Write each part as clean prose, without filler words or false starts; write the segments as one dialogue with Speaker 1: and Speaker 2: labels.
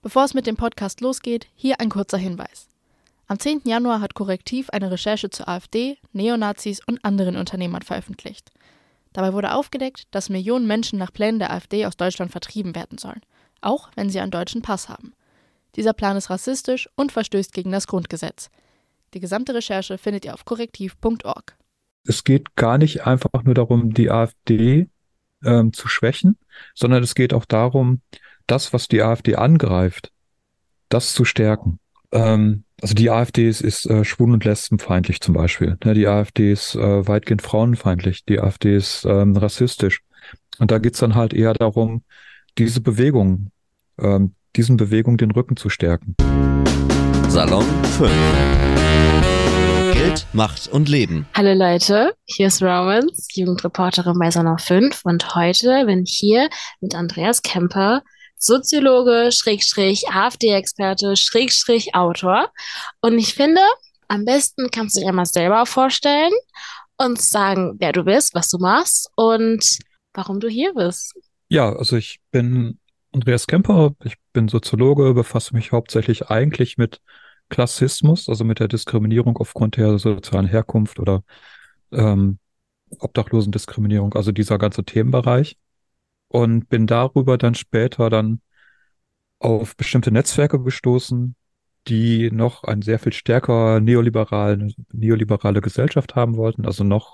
Speaker 1: Bevor es mit dem Podcast losgeht, hier ein kurzer Hinweis. Am 10. Januar hat Korrektiv eine Recherche zur AfD, Neonazis und anderen Unternehmern veröffentlicht. Dabei wurde aufgedeckt, dass Millionen Menschen nach Plänen der AfD aus Deutschland vertrieben werden sollen, auch wenn sie einen deutschen Pass haben. Dieser Plan ist rassistisch und verstößt gegen das Grundgesetz. Die gesamte Recherche findet ihr auf korrektiv.org.
Speaker 2: Es geht gar nicht einfach nur darum, die AfD zu schwächen, sondern es geht auch darum, das, was die AfD angreift, das zu stärken. Also die AfD ist schwul- und lesbenfeindlich zum Beispiel. Ne, die AfD ist weitgehend frauenfeindlich. Die AfD ist rassistisch. Und da geht's dann halt eher darum, diesen Bewegungen den Rücken zu stärken.
Speaker 3: Salon 5. Geld, Macht und Leben.
Speaker 4: Hallo Leute, hier ist Romans, Jugendreporterin bei Salon 5 und heute bin ich hier mit Andreas Kemper, Soziologe, Schrägstrich, AfD-Experte, Schrägstrich, Autor. Und ich finde, am besten kannst du dich einmal selber vorstellen und sagen, wer du bist, was du machst und warum du hier bist.
Speaker 2: Ja, also ich bin Andreas Kemper, ich bin Soziologe, befasse mich hauptsächlich eigentlich mit Klassismus, also mit der Diskriminierung aufgrund der sozialen Herkunft oder Obdachlosendiskriminierung, also dieser ganze Themenbereich. Und bin darüber dann später dann auf bestimmte Netzwerke gestoßen, die noch eine sehr viel stärker neoliberale Gesellschaft haben wollten, also noch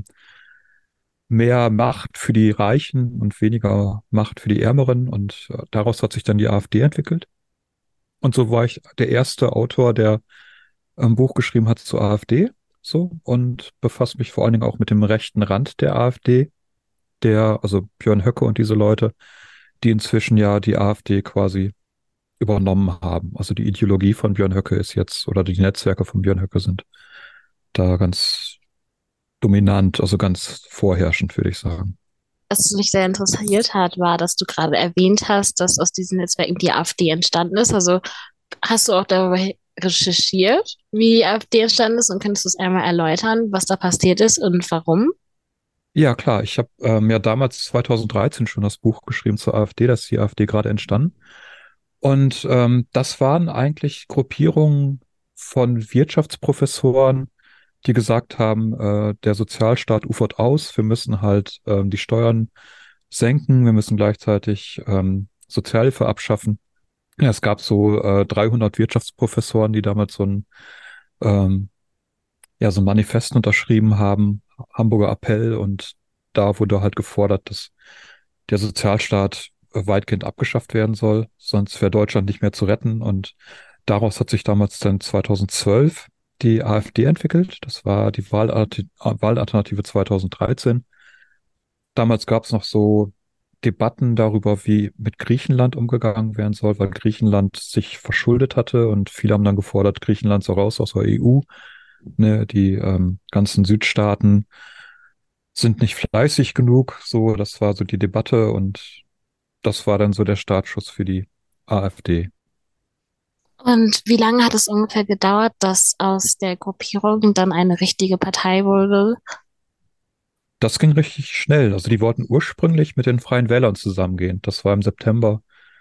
Speaker 2: mehr Macht für die Reichen und weniger Macht für die Ärmeren. Und daraus hat sich dann die AfD entwickelt. Und so war ich der erste Autor, der ein Buch geschrieben hat zur AfD, so, und befasst mich vor allen Dingen auch mit dem rechten Rand der AfD, also Björn Höcke und diese Leute, die inzwischen ja die AfD quasi übernommen haben. Also die Ideologie von Björn Höcke ist jetzt, oder die Netzwerke von Björn Höcke sind da ganz dominant, also ganz vorherrschend, würde ich sagen.
Speaker 4: Was mich sehr interessiert hat, war, dass du gerade erwähnt hast, dass aus diesen Netzwerken die AfD entstanden ist. Also hast du auch darüber recherchiert, wie die AfD entstanden ist und könntest du es einmal erläutern, was da passiert ist und warum?
Speaker 2: Ja, klar, ich habe ja damals 2013 schon das Buch geschrieben zur AfD, dass die AfD gerade entstanden. Und das waren eigentlich Gruppierungen von Wirtschaftsprofessoren, die gesagt haben, der Sozialstaat ufert aus, wir müssen halt die Steuern senken, wir müssen gleichzeitig Sozialhilfe abschaffen. Ja, es gab so 300 Wirtschaftsprofessoren, die damals ähm, so ein Manifest unterschrieben haben, Hamburger Appell, und da wurde halt gefordert, dass der Sozialstaat weitgehend abgeschafft werden soll, sonst wäre Deutschland nicht mehr zu retten. Und daraus hat sich damals dann 2012 die AfD entwickelt. Das war die Wahlalternative 2013. Damals gab es noch so Debatten darüber, wie mit Griechenland umgegangen werden soll, weil Griechenland sich verschuldet hatte und viele haben dann gefordert, Griechenland soll raus aus der EU. Ne, die ganzen Südstaaten sind nicht fleißig genug. So, das war so die Debatte und das war dann so der Startschuss für die AfD.
Speaker 4: Und wie lange hat es ungefähr gedauert, dass aus der Gruppierung dann eine richtige Partei wurde?
Speaker 2: Das ging richtig schnell. Also die wollten ursprünglich mit den Freien Wählern zusammengehen. Das war im September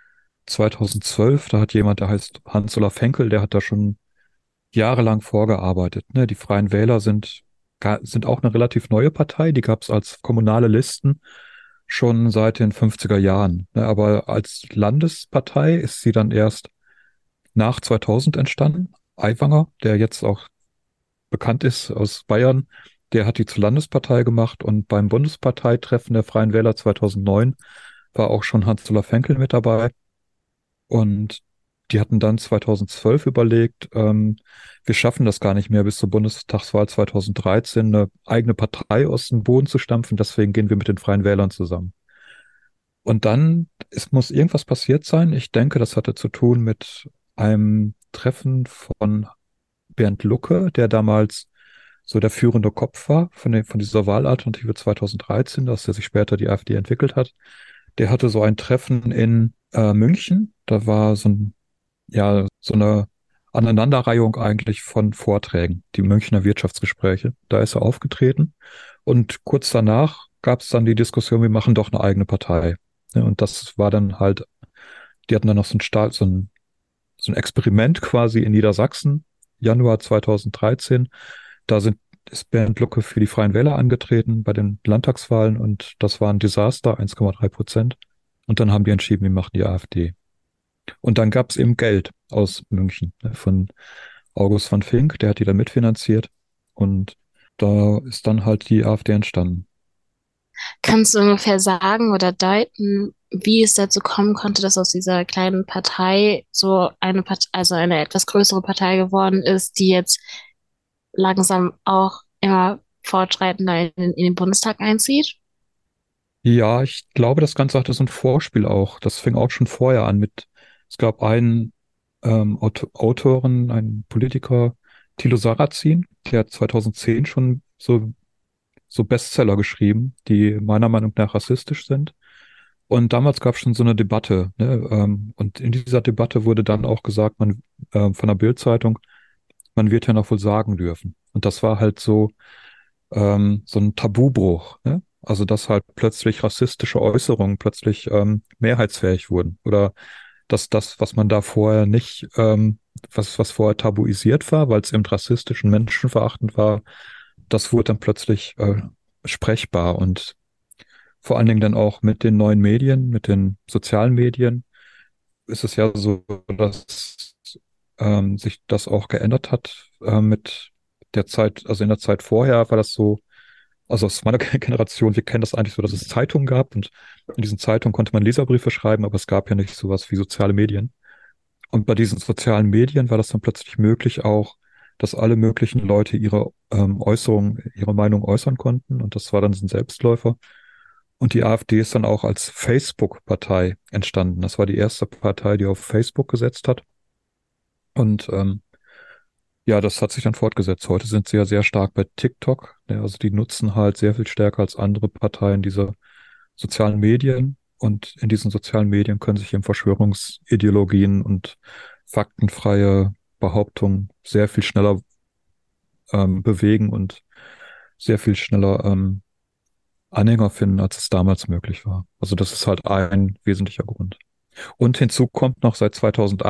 Speaker 2: 2012. Da hat jemand, der heißt Hans-Olaf Henkel, der hat da schon jahrelang vorgearbeitet. Ne? Die Freien Wähler sind auch eine relativ neue Partei. Die gab es als kommunale Listen schon seit den 50er Jahren. Ne? Aber als Landespartei ist sie dann erst nach 2000 entstanden. Aiwanger, der jetzt auch bekannt ist aus Bayern, der hat die zur Landespartei gemacht, und beim Bundesparteitreffen der Freien Wähler 2009 war auch schon Hans-Olaf Henkel mit dabei. Und die hatten dann 2012 überlegt, wir schaffen das gar nicht mehr bis zur Bundestagswahl 2013, eine eigene Partei aus dem Boden zu stampfen, deswegen gehen wir mit den Freien Wählern zusammen. Und dann, es muss irgendwas passiert sein. Ich denke, das hatte zu tun mit einem Treffen von Bernd Lucke, der damals so der führende Kopf war von dieser Wahlalternative 2013, aus der sich später die AfD entwickelt hat. Der hatte so ein Treffen in München. Da war so eine Aneinanderreihung eigentlich von Vorträgen, die Münchner Wirtschaftsgespräche. Da ist er aufgetreten. Und kurz danach gab es dann die Diskussion, wir machen doch eine eigene Partei. Ja, und das war dann halt, die hatten dann noch so ein so ein Experiment quasi in Niedersachsen, Januar 2013. Ist Bernd Lucke für die Freien Wähler angetreten bei den Landtagswahlen und das war ein Desaster, 1,3%. Und dann haben die entschieden, wir machen die AfD. Und dann gab es eben Geld aus München, ne, von August von Fink, der hat die dann mitfinanziert. Und da ist dann halt die AfD entstanden.
Speaker 4: Kannst du ungefähr sagen oder deuten, wie es dazu kommen konnte, dass aus dieser kleinen Partei so eine Partei, also eine etwas größere Partei geworden ist, die jetzt langsam auch immer fortschreitender in den Bundestag einzieht?
Speaker 2: Ja, ich glaube, das Ganze hatte so ein Vorspiel auch. Das fing auch schon vorher an es gab einen Autoren, einen Politiker, Thilo Sarrazin, der hat 2010 schon so Bestseller geschrieben, die meiner Meinung nach rassistisch sind. Und damals gab es schon so eine Debatte, ne? Und in dieser Debatte wurde dann auch gesagt, von der Bild-Zeitung, man wird ja noch wohl sagen dürfen. Und das war halt so ein Tabubruch, ne? Also, dass halt plötzlich rassistische Äußerungen plötzlich mehrheitsfähig wurden. Oder dass das, was man da vorher nicht, was vorher tabuisiert war, weil es eben rassistisch und menschenverachtend war, das wurde dann plötzlich sprechbar und vor allen Dingen dann auch mit den neuen Medien, mit den sozialen Medien, ist es ja so, dass sich das auch geändert hat mit der Zeit, also in der Zeit vorher war das so, also aus meiner Generation, wir kennen das eigentlich so, dass es Zeitungen gab und in diesen Zeitungen konnte man Leserbriefe schreiben, aber es gab ja nicht sowas wie soziale Medien. Und bei diesen sozialen Medien war das dann plötzlich möglich auch, dass alle möglichen Leute ihre Äußerungen, ihre Meinung äußern konnten und das war dann so ein Selbstläufer. Und die AfD ist dann auch als Facebook-Partei entstanden. Das war die erste Partei, die auf Facebook gesetzt hat. Und ja, das hat sich dann fortgesetzt. Heute sind sie ja sehr stark bei TikTok. Ja, also die nutzen halt sehr viel stärker als andere Parteien diese sozialen Medien. Und in diesen sozialen Medien können sich eben Verschwörungsideologien und faktenfreie Behauptungen sehr viel schneller bewegen und sehr viel schneller Anhänger finden, als es damals möglich war. Also das ist halt ein wesentlicher Grund. Und hinzu kommt noch, seit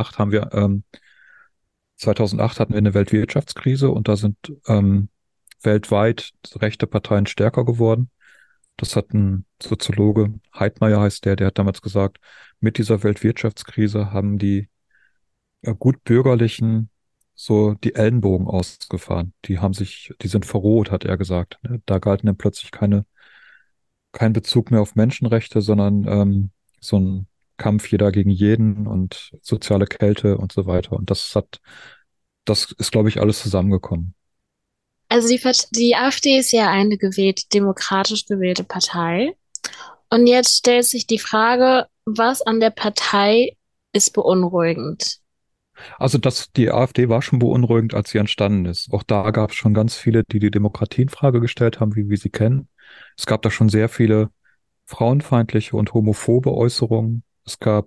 Speaker 2: 2008 hatten wir eine Weltwirtschaftskrise und da sind weltweit rechte Parteien stärker geworden. Das hat ein Soziologe, Heidmeier heißt der hat damals gesagt, mit dieser Weltwirtschaftskrise haben die gut bürgerlichen so die Ellenbogen ausgefahren. Die sind verroht, hat er gesagt. Ne? Da galten dann plötzlich kein Bezug mehr auf Menschenrechte, sondern so ein Kampf jeder gegen jeden und soziale Kälte und so weiter. Und das ist, glaube ich, alles zusammengekommen.
Speaker 4: Also die AfD ist ja eine demokratisch gewählte Partei. Und jetzt stellt sich die Frage, was an der Partei ist beunruhigend?
Speaker 2: Also die AfD war schon beunruhigend, als sie entstanden ist. Auch da gab es schon ganz viele, die die Demokratie in Frage gestellt haben, wie wir sie kennen. Es gab da schon sehr viele frauenfeindliche und homophobe Äußerungen. Es gab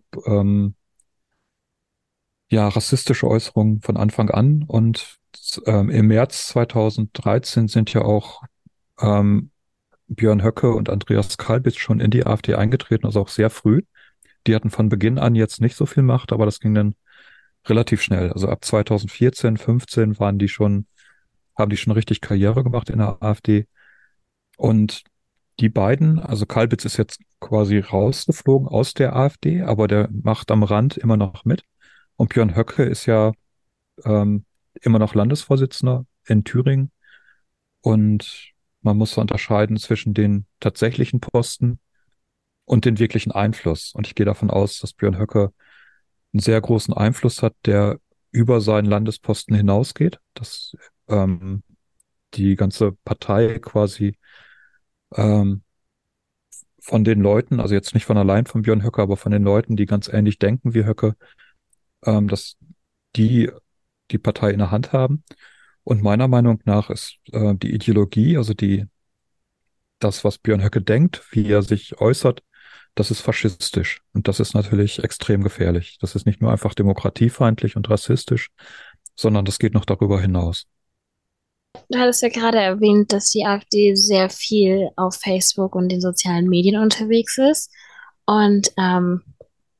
Speaker 2: ja rassistische Äußerungen von Anfang an. Und im März 2013 sind ja auch ähm, Björn Höcke und Andreas Kalbitz schon in die AfD eingetreten, also auch sehr früh. Die hatten von Beginn an jetzt nicht so viel Macht, aber das ging dann relativ schnell. Also ab 2014, 15 haben die schon richtig Karriere gemacht in der AfD. Und die beiden, also Kalbitz ist jetzt quasi rausgeflogen aus der AfD, aber der macht am Rand immer noch mit. Und Björn Höcke ist ja ähm, immer noch Landesvorsitzender in Thüringen. Und man muss so unterscheiden zwischen den tatsächlichen Posten und den wirklichen Einfluss. Und ich gehe davon aus, dass Björn Höcke einen sehr großen Einfluss hat, der über seinen Landesposten hinausgeht, dass die ganze Partei quasi ähm, von den Leuten, also jetzt nicht von allein von Björn Höcke, aber von den Leuten, die ganz ähnlich denken wie Höcke, dass die die Partei in der Hand haben. Und meiner Meinung nach ist die Ideologie, also das, was Björn Höcke denkt, wie er sich äußert, das ist faschistisch. Und das ist natürlich extrem gefährlich. Das ist nicht nur einfach demokratiefeindlich und rassistisch, sondern das geht noch darüber hinaus.
Speaker 4: Du hattest ja gerade erwähnt, dass die AfD sehr viel auf Facebook und den sozialen Medien unterwegs ist. Und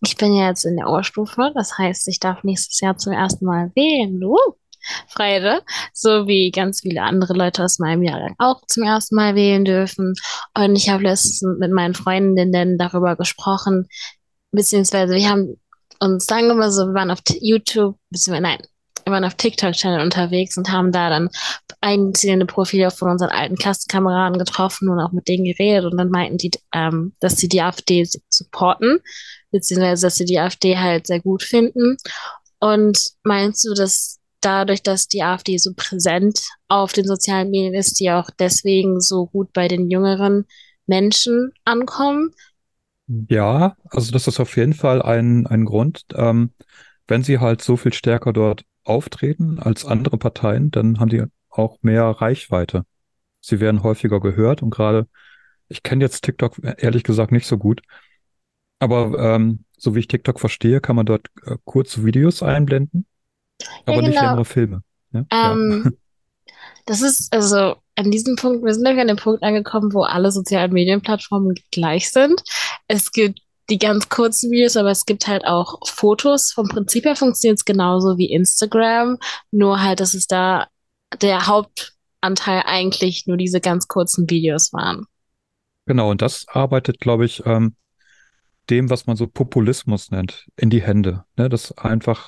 Speaker 4: Ich bin ja jetzt in der Oberstufe, das heißt, ich darf nächstes Jahr zum ersten Mal wählen. Freude, so wie ganz viele andere Leute aus meinem Jahrgang auch zum ersten Mal wählen dürfen. Und ich habe letztens mit meinen Freundinnen darüber gesprochen, beziehungsweise wir haben uns dann immer so, wir waren auf YouTube, beziehungsweise nein, wir waren auf TikTok-Channel unterwegs und haben da dann einzelne Profile von unseren alten Klassenkameraden getroffen und auch mit denen geredet und dann meinten die, dass sie die AfD supporten, beziehungsweise dass sie die AfD halt sehr gut finden. Und meinst du, dass dadurch, dass die AfD so präsent auf den sozialen Medien ist, die auch deswegen so gut bei den jüngeren Menschen ankommen?
Speaker 2: Ja, also das ist auf jeden Fall ein Grund. Wenn sie halt so viel stärker dort auftreten als andere Parteien, dann haben die auch mehr Reichweite. Sie werden häufiger gehört und gerade, ich kenne jetzt TikTok ehrlich gesagt nicht so gut, aber so wie ich TikTok verstehe, kann man dort kurze Videos einblenden,
Speaker 4: Ja,
Speaker 2: aber nicht
Speaker 4: genau.
Speaker 2: längere Filme. Ja, ja.
Speaker 4: Ähm, Das ist also an diesem Punkt, wir sind ja an dem Punkt angekommen, wo alle sozialen Medienplattformen gleich sind. Es gibt die ganz kurzen Videos, aber es gibt halt auch Fotos. Vom Prinzip her funktioniert es genauso wie Instagram, nur halt, dass es da der Hauptanteil eigentlich nur diese ganz kurzen Videos waren.
Speaker 2: Genau, und das arbeitet, glaube ich, dem, was man so Populismus nennt, in die Hände. Ne? Das einfach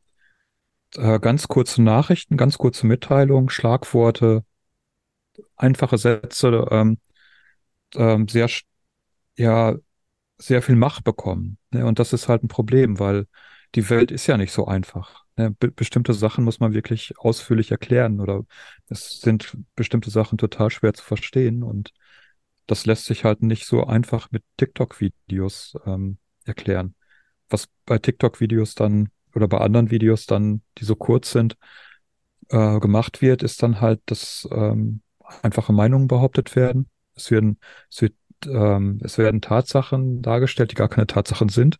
Speaker 2: ganz kurze Nachrichten, ganz kurze Mitteilungen, Schlagworte, einfache Sätze, sehr, ja, sehr viel Macht bekommen. Ne? Und das ist halt ein Problem, weil die Welt ist ja nicht so einfach. Ne? Bestimmte Sachen muss man wirklich ausführlich erklären oder es sind bestimmte Sachen total schwer zu verstehen und das lässt sich halt nicht so einfach mit TikTok-Videos erklären. Was bei TikTok-Videos dann oder bei anderen Videos dann, die so kurz sind, gemacht wird, ist dann halt, dass einfache Meinungen behauptet werden. Es wird, es werden Tatsachen dargestellt, die gar keine Tatsachen sind.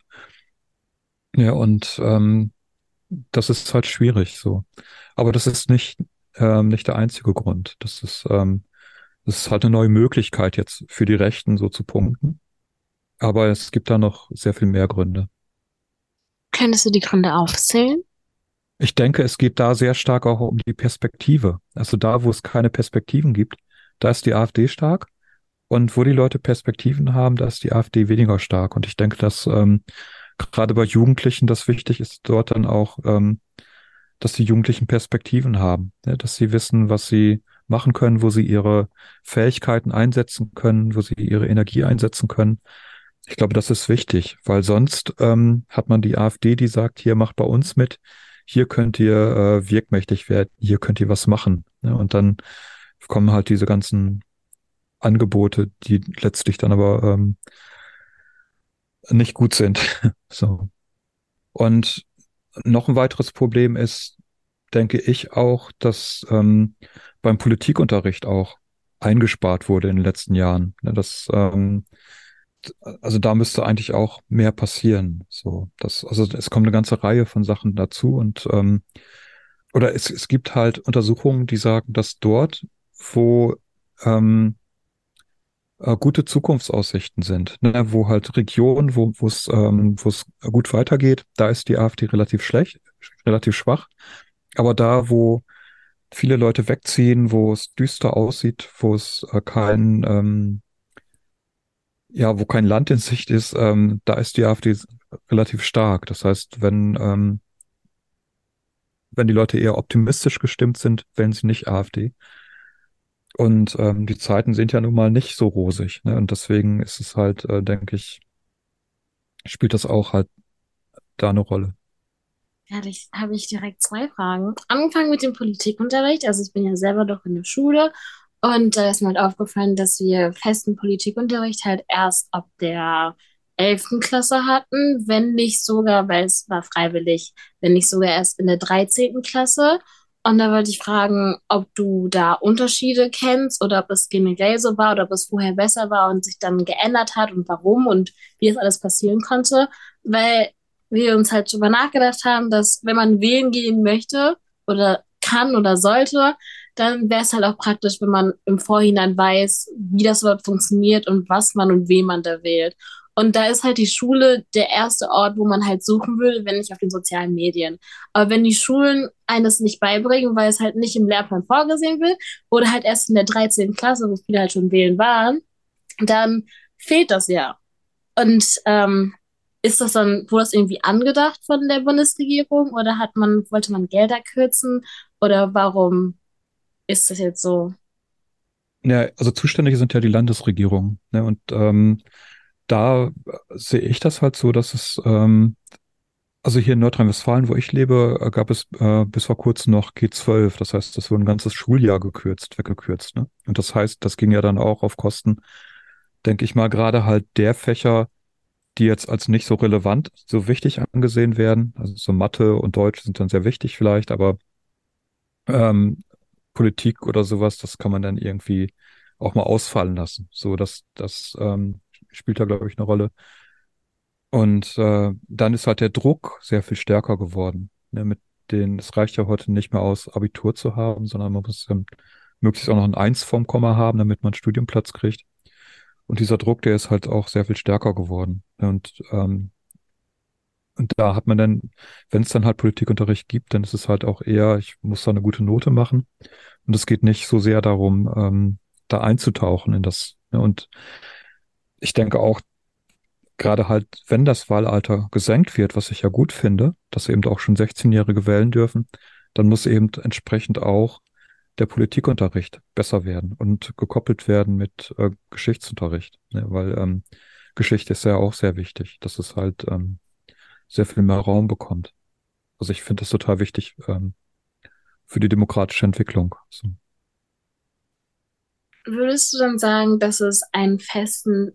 Speaker 2: Ja, und das ist halt schwierig so. Aber das ist nicht der einzige Grund. Das ist halt eine neue Möglichkeit jetzt für die Rechten so zu punkten. Aber es gibt da noch sehr viel mehr Gründe.
Speaker 4: Könntest du die Gründe aufzählen?
Speaker 2: Ich denke, es geht da sehr stark auch um die Perspektive. Also da, wo es keine Perspektiven gibt, da ist die AfD stark. Und wo die Leute Perspektiven haben, da ist die AfD weniger stark. Und ich denke, dass gerade bei Jugendlichen das wichtig ist, dort dann auch, dass die Jugendlichen Perspektiven haben, ne? Dass sie wissen, was sie machen können, wo sie ihre Fähigkeiten einsetzen können, wo sie ihre Energie einsetzen können. Ich glaube, das ist wichtig, weil sonst hat man die AfD, die sagt, hier macht bei uns mit, hier könnt ihr wirkmächtig werden, hier könnt ihr was machen. Ne? Und dann kommen halt diese ganzen Angebote, die letztlich dann aber nicht gut sind. So. Und noch ein weiteres Problem ist, denke ich auch, dass beim Politikunterricht auch eingespart wurde in den letzten Jahren. Ne, also da müsste eigentlich auch mehr passieren. So, also es kommt eine ganze Reihe von Sachen dazu und oder es gibt halt Untersuchungen, die sagen, dass dort, wo gute Zukunftsaussichten sind, ne, wo halt Regionen, wo es gut weitergeht, da ist die AfD relativ schlecht, relativ schwach. Aber da, wo viele Leute wegziehen, wo es düster aussieht, wo es ja, wo kein Land in Sicht ist, da ist die AfD relativ stark. Das heißt, wenn die Leute eher optimistisch gestimmt sind, wählen sie nicht AfD. Und die Zeiten sind ja nun mal nicht so rosig, ne? Und deswegen ist es halt, denke ich, spielt das auch halt da eine Rolle.
Speaker 4: Ja, habe ich direkt zwei Fragen. Angefangen mit dem Politikunterricht. Also ich bin ja selber doch in der Schule und da ist mir halt aufgefallen, dass wir festen Politikunterricht halt erst ab der 11. Klasse hatten, wenn nicht sogar, weil es war freiwillig, wenn nicht sogar erst in der 13. Klasse. Und da wollte ich fragen, ob du da Unterschiede kennst oder ob es generell so war oder ob es vorher besser war und sich dann geändert hat und warum und wie es alles passieren konnte. Weil wir uns halt drüber nachgedacht haben, dass wenn man wählen gehen möchte oder kann oder sollte, dann wäre es halt auch praktisch, wenn man im Vorhinein weiß, wie das überhaupt funktioniert und was man und wen man da wählt. Und da ist halt die Schule der erste Ort, wo man halt suchen würde, wenn nicht auf den sozialen Medien. Aber wenn die Schulen eines nicht beibringen, weil es halt nicht im Lehrplan vorgesehen wird oder halt erst in der 13. Klasse, wo viele halt schon wählen waren, dann fehlt das ja. Und ist das dann, wurde das irgendwie angedacht von der Bundesregierung oder wollte man Gelder kürzen oder warum ist das jetzt so?
Speaker 2: Ja, also Zuständige sind ja die Landesregierungen, ne? Und da sehe ich das halt so, dass also hier in Nordrhein-Westfalen, wo ich lebe, gab es bis vor kurzem noch G12. Das heißt, das wurde ein ganzes Schuljahr weggekürzt, ne? Und das heißt, das ging ja dann auch auf Kosten, denke ich mal, gerade halt der Fächer, die jetzt als nicht so relevant, so wichtig angesehen werden. Also so Mathe und Deutsch sind dann sehr wichtig vielleicht, aber ähm, Politik oder sowas, das kann man dann irgendwie auch mal ausfallen lassen. So, das spielt da, glaube ich, eine Rolle. Und dann ist halt der Druck sehr viel stärker geworden. Ne, es reicht ja heute nicht mehr aus, Abitur zu haben, sondern man muss möglichst auch noch ein Eins vorm Komma haben, damit man einen Studienplatz kriegt. Und dieser Druck, der ist halt auch sehr viel stärker geworden. Und da hat man dann, wenn es dann halt Politikunterricht gibt, dann ist es halt auch eher, ich muss da eine gute Note machen. Und es geht nicht so sehr darum, da einzutauchen in das. Ne? Und ich denke auch, gerade halt, wenn das Wahlalter gesenkt wird, was ich ja gut finde, dass eben auch schon 16-Jährige wählen dürfen, dann muss eben entsprechend auch der Politikunterricht besser werden und gekoppelt werden mit Geschichtsunterricht. Ne? Weil Geschichte ist ja auch sehr wichtig, dass es halt sehr viel mehr Raum bekommt. Also ich finde das total wichtig für die demokratische Entwicklung. So.
Speaker 4: Würdest du dann sagen, dass es einen festen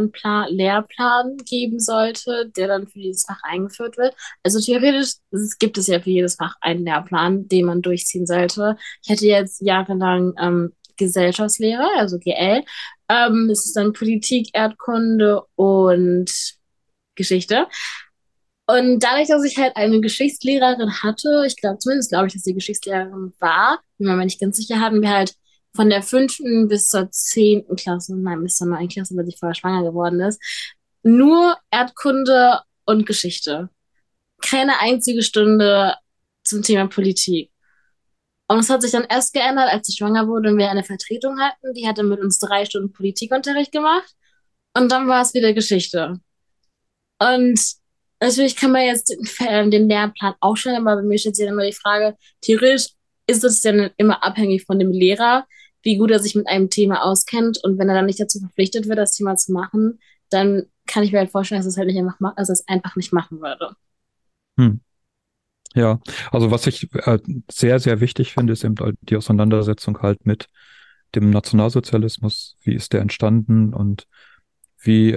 Speaker 4: Lehrplan geben sollte, der dann für dieses Fach eingeführt wird? Also theoretisch gibt es ja für jedes Fach einen Lehrplan, den man durchziehen sollte. Ich hatte jetzt jahrelang Gesellschaftslehre, also GL. Es ist dann Politik, Erdkunde und Geschichte. Und dadurch, dass ich halt eine Geschichtslehrerin hatte, zumindest glaube ich, dass sie Geschichtslehrerin war, bin mir aber nicht ganz sicher, hatten wir halt von der 5. bis zur 10. Klasse, nein, bis zur 9. Klasse, weil sie vorher schwanger geworden ist, nur Erdkunde und Geschichte. Keine einzige Stunde zum Thema Politik. Und es hat sich dann erst geändert, als ich schwanger wurde und wir eine Vertretung hatten. Die hatte mit uns 3 Stunden Politikunterricht gemacht. Und dann war es wieder Geschichte. Und natürlich kann man jetzt den Lehrplan aufstellen, aber bei mir stellt sich dann immer die Frage, theoretisch ist es dann immer abhängig von dem Lehrer, wie gut er sich mit einem Thema auskennt. Und wenn er dann nicht dazu verpflichtet wird, das Thema zu machen, dann kann ich mir halt vorstellen, dass es halt nicht einfach, dass es einfach nicht machen würde.
Speaker 2: Hm. Ja, also was ich sehr, sehr wichtig finde, ist eben die Auseinandersetzung halt mit dem Nationalsozialismus. Wie ist der entstanden und wie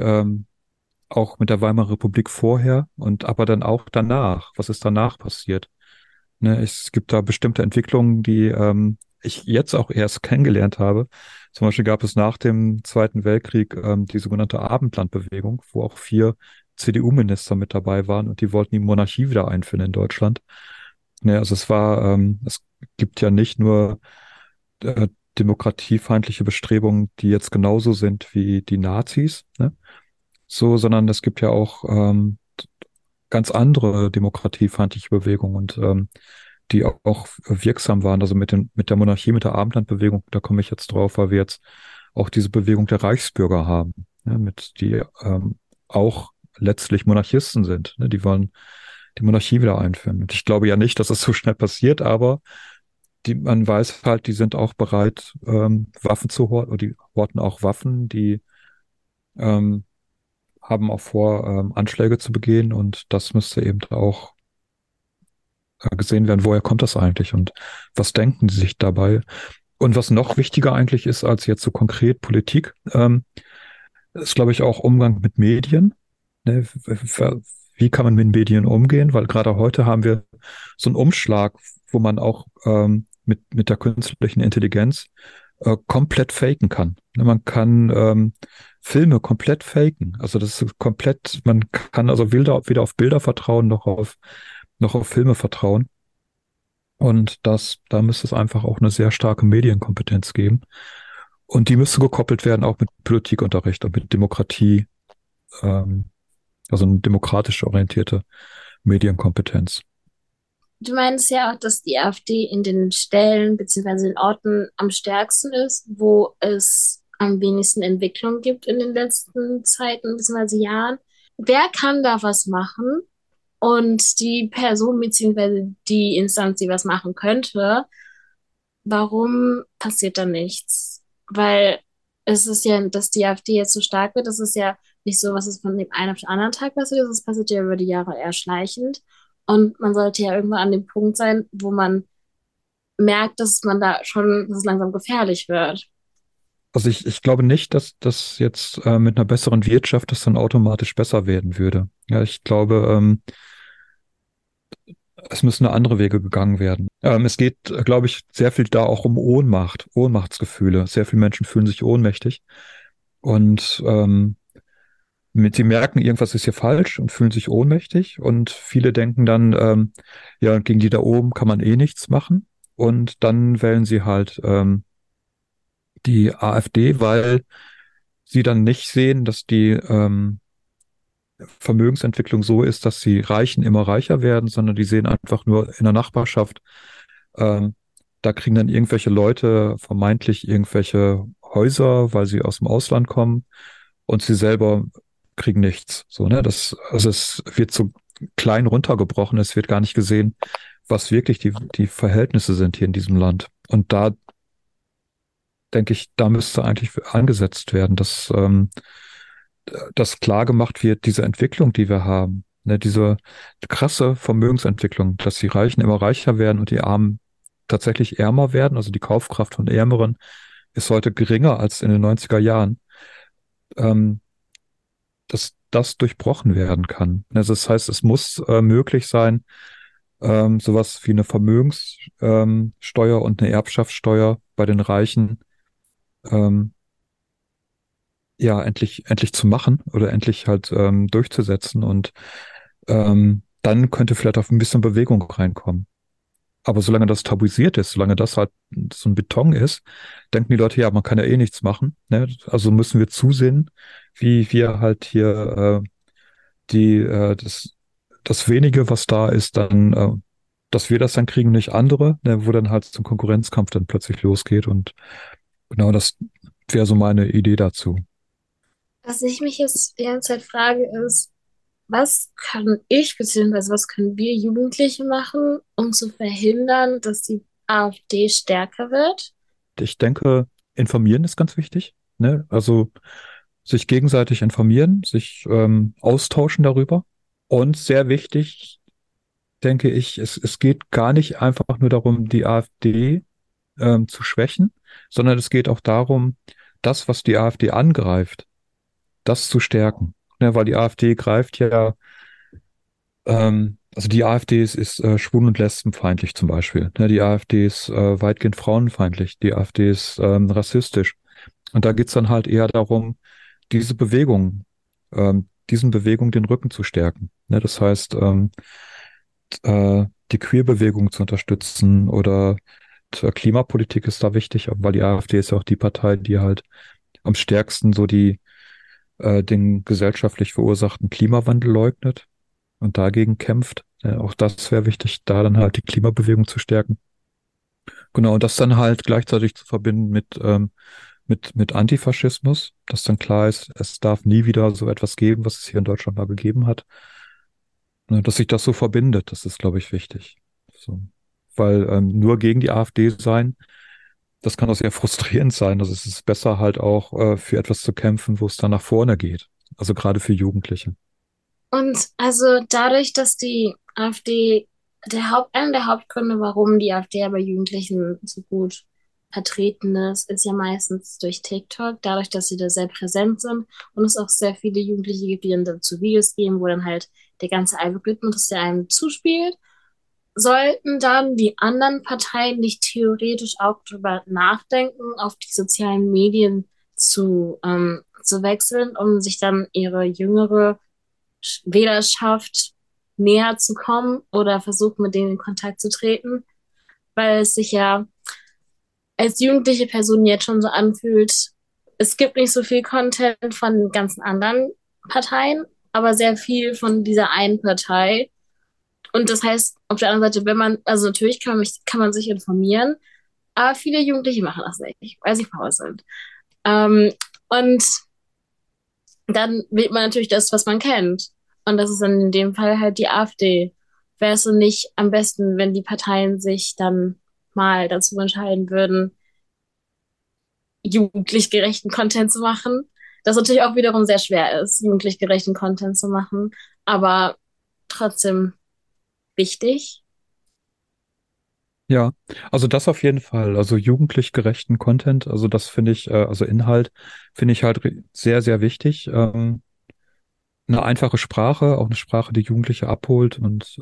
Speaker 2: auch mit der Weimarer Republik vorher und aber dann auch danach. Was ist danach passiert? Ne, es gibt da bestimmte Entwicklungen, die ich jetzt auch erst kennengelernt habe. Zum Beispiel gab es nach dem Zweiten Weltkrieg die sogenannte Abendlandbewegung, wo auch 4 CDU-Minister mit dabei waren und die wollten die Monarchie wieder einführen in Deutschland. Ne, also es gibt ja nicht nur äh, demokratiefeindliche Bestrebungen, die jetzt genauso sind wie die Nazis, ne? So, sondern es gibt ja auch ganz andere demokratiefeindliche Bewegungen und die auch wirksam waren. Also mit der Monarchie, mit der Abendlandbewegung, da komme ich jetzt drauf, weil wir jetzt auch diese Bewegung der Reichsbürger haben, ne, die auch letztlich Monarchisten sind. Ne, die wollen die Monarchie wieder einführen. Und ich glaube ja nicht, dass es so schnell passiert, aber man weiß halt, die sind auch bereit, Waffen zu horten, oder die horten auch Waffen, die ähm, haben auch vor, Anschläge zu begehen und das müsste eben auch gesehen werden, woher kommt das eigentlich und was denken sie sich dabei? Und was noch wichtiger eigentlich ist als jetzt so konkret Politik, ist, glaube ich, auch Umgang mit Medien. Ne? Wie kann man mit Medien umgehen? Weil gerade heute haben wir so einen Umschlag, wo man auch mit der künstlichen Intelligenz komplett faken kann. Ne? Man kann Filme komplett faken. Also das ist komplett, man kann also weder auf Bilder vertrauen noch auf Filme vertrauen. Und da müsste es einfach auch eine sehr starke Medienkompetenz geben. Und die müsste gekoppelt werden auch mit Politikunterricht und mit Demokratieförderung. also eine demokratisch orientierte Medienkompetenz.
Speaker 4: Du meinst ja auch, dass die AfD in den Stellen bzw. den Orten am stärksten ist, wo es am wenigsten Entwicklung gibt in den letzten Zeiten bzw. Jahren. Wer kann da was machen? Und die Person bzw. die Instanz, die was machen könnte, warum passiert da nichts? Weil es ist ja, dass die AfD jetzt so stark wird, das ist ja nicht so, was ist von dem einen auf den anderen Tag passiert, das passiert ja über die Jahre eher schleichend. Und man sollte ja irgendwann an dem Punkt sein, wo man merkt, dass man da schon, dass es langsam gefährlich wird.
Speaker 2: Also ich glaube nicht, dass das jetzt mit einer besseren Wirtschaft das dann automatisch besser werden würde. Ja, ich glaube, es müssen andere Wege gegangen werden. Es geht, glaube ich, sehr viel da auch um Ohnmacht, Ohnmachtsgefühle. Sehr viele Menschen fühlen sich ohnmächtig und sie merken, irgendwas ist hier falsch und fühlen sich ohnmächtig und viele denken dann, ja, gegen die da oben kann man eh nichts machen und dann wählen sie halt die AfD, weil sie dann nicht sehen, dass die Vermögensentwicklung so ist, dass die Reichen immer reicher werden, sondern die sehen einfach nur in der Nachbarschaft, ähm, da kriegen dann irgendwelche Leute vermeintlich irgendwelche Häuser, weil sie aus dem Ausland kommen und sie selber kriegen nichts. So, ne? Also es wird so klein runtergebrochen, es wird gar nicht gesehen, was wirklich die Verhältnisse sind hier in diesem Land. Und da denke ich, da müsste eigentlich angesetzt werden, dass klar gemacht wird, diese Entwicklung, die wir haben, ne, diese krasse Vermögensentwicklung, dass die Reichen immer reicher werden und die Armen tatsächlich ärmer werden, also die Kaufkraft von Ärmeren ist heute geringer als in den 90er Jahren, ähm, dass das durchbrochen werden kann. Also das heißt, es muss möglich sein, sowas wie eine Vermögenssteuer Steuer und eine Erbschaftssteuer bei den Reichen ähm, ja endlich zu machen oder endlich halt durchzusetzen und dann könnte vielleicht auch ein bisschen Bewegung reinkommen. Aber solange das tabuisiert ist, solange das halt so ein Beton ist, denken die Leute, ja, man kann ja eh nichts machen. Ne? Also müssen wir zusehen, wie wir halt hier das wenige, was da ist, dann, dass wir das dann kriegen, nicht andere, ne? Wo dann halt zum Konkurrenzkampf dann plötzlich losgeht. Und genau das wäre so meine Idee dazu.
Speaker 4: Was ich mich jetzt die ganze Zeit frage, ist, was kann ich, beziehungsweise was können wir Jugendliche machen, um zu verhindern, dass die AfD stärker wird?
Speaker 2: Ich denke, informieren ist ganz wichtig. Ne? Also sich gegenseitig informieren, sich austauschen darüber. Und sehr wichtig, denke ich, es geht gar nicht einfach nur darum, die AfD zu schwächen, sondern es geht auch darum, das, was die AfD angreift, das zu stärken. Ne? Weil die AfD greift ja, also die AfD ist schwul- und lesbenfeindlich zum Beispiel. Ne? Die AfD ist weitgehend frauenfeindlich. Die AfD ist rassistisch. Und da geht's dann halt eher darum, diese Bewegung, diesen Bewegungen den Rücken zu stärken. Ne, das heißt, die Queer-Bewegung zu unterstützen oder Klimapolitik ist da wichtig, weil die AfD ist ja auch die Partei, die halt am stärksten so den gesellschaftlich verursachten Klimawandel leugnet und dagegen kämpft. Auch das wäre wichtig, da dann halt die Klimabewegung zu stärken. Genau, und das dann halt gleichzeitig zu verbinden mit Antifaschismus, dass dann klar ist, es darf nie wieder so etwas geben, was es hier in Deutschland mal gegeben hat. Ne, dass sich das so verbindet, das ist, glaube ich, wichtig. So. Weil nur gegen die AfD sein, das kann auch sehr frustrierend sein. Also es ist besser halt auch für etwas zu kämpfen, wo es dann nach vorne geht. Also gerade für Jugendliche.
Speaker 4: Und also dadurch, dass die AfD, einer der Hauptgründe, warum die AfD bei Jugendlichen so gut vertreten ist, ist ja meistens durch TikTok, dadurch, dass sie da sehr präsent sind und es auch sehr viele Jugendliche gibt, die dann dazu Videos geben, wo dann halt der ganze Algorithmus, der einem zuspielt. Sollten dann die anderen Parteien nicht theoretisch auch darüber nachdenken, auf die sozialen Medien zu wechseln, um sich dann ihre jüngere Wählerschaft näher zu kommen oder versuchen, mit denen in Kontakt zu treten, weil es sich ja als jugendliche Person jetzt schon so anfühlt, es gibt nicht so viel Content von den ganzen anderen Parteien, aber sehr viel von dieser einen Partei. Und das heißt, auf der anderen Seite, wenn man, also natürlich kann man sich informieren, aber viele Jugendliche machen das nicht, weil sie faul sind. Ähm, und dann wählt man natürlich das, was man kennt. Und das ist dann in dem Fall halt die AfD. Wäre es so nicht am besten, wenn die Parteien sich dann mal dazu entscheiden würden, jugendlich gerechten Content zu machen? Das natürlich auch wiederum sehr schwer ist, jugendlich gerechten Content zu machen, aber trotzdem wichtig.
Speaker 2: Ja, also das auf jeden Fall. Also jugendlich gerechten Content, also das finde ich, also Inhalt finde ich halt sehr, sehr wichtig. Eine einfache Sprache, auch eine Sprache, die Jugendliche abholt. Und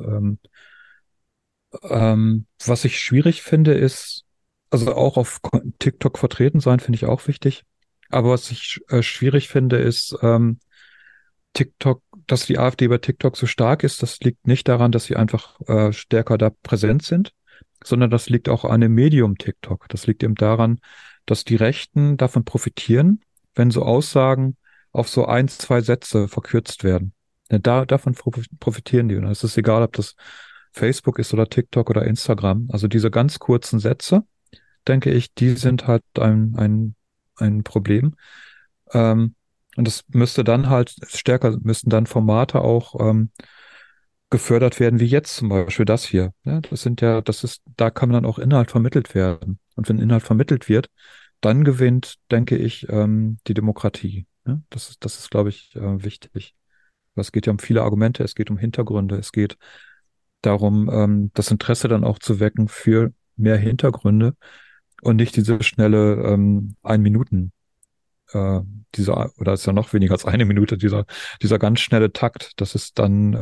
Speaker 2: was ich schwierig finde, ist, also auch auf TikTok vertreten sein, finde ich auch wichtig. Aber was ich schwierig finde, ist TikTok, dass die AfD bei TikTok so stark ist. Das liegt nicht daran, dass sie einfach stärker da präsent sind, sondern das liegt auch an dem Medium TikTok. Das liegt eben daran, dass die Rechten davon profitieren, wenn so Aussagen auf so ein, zwei Sätze verkürzt werden. Ja, davon profitieren die. Und es ist egal, ob das Facebook ist oder TikTok oder Instagram. Also diese ganz kurzen Sätze, denke ich, die sind halt ein Problem. Und das müsste dann halt stärker, müssten dann Formate auch gefördert werden, wie jetzt zum Beispiel das hier. Ja, da kann dann auch Inhalt vermittelt werden. Und wenn Inhalt vermittelt wird, dann gewinnt, denke ich, die Demokratie. Ja, das ist, glaube ich, wichtig. Es geht ja um viele Argumente, es geht um Hintergründe, es geht darum, das Interesse dann auch zu wecken für mehr Hintergründe und nicht diese schnelle Ein-Minuten, oder ist ja noch weniger als eine Minute, dieser ganz schnelle Takt. Das ist dann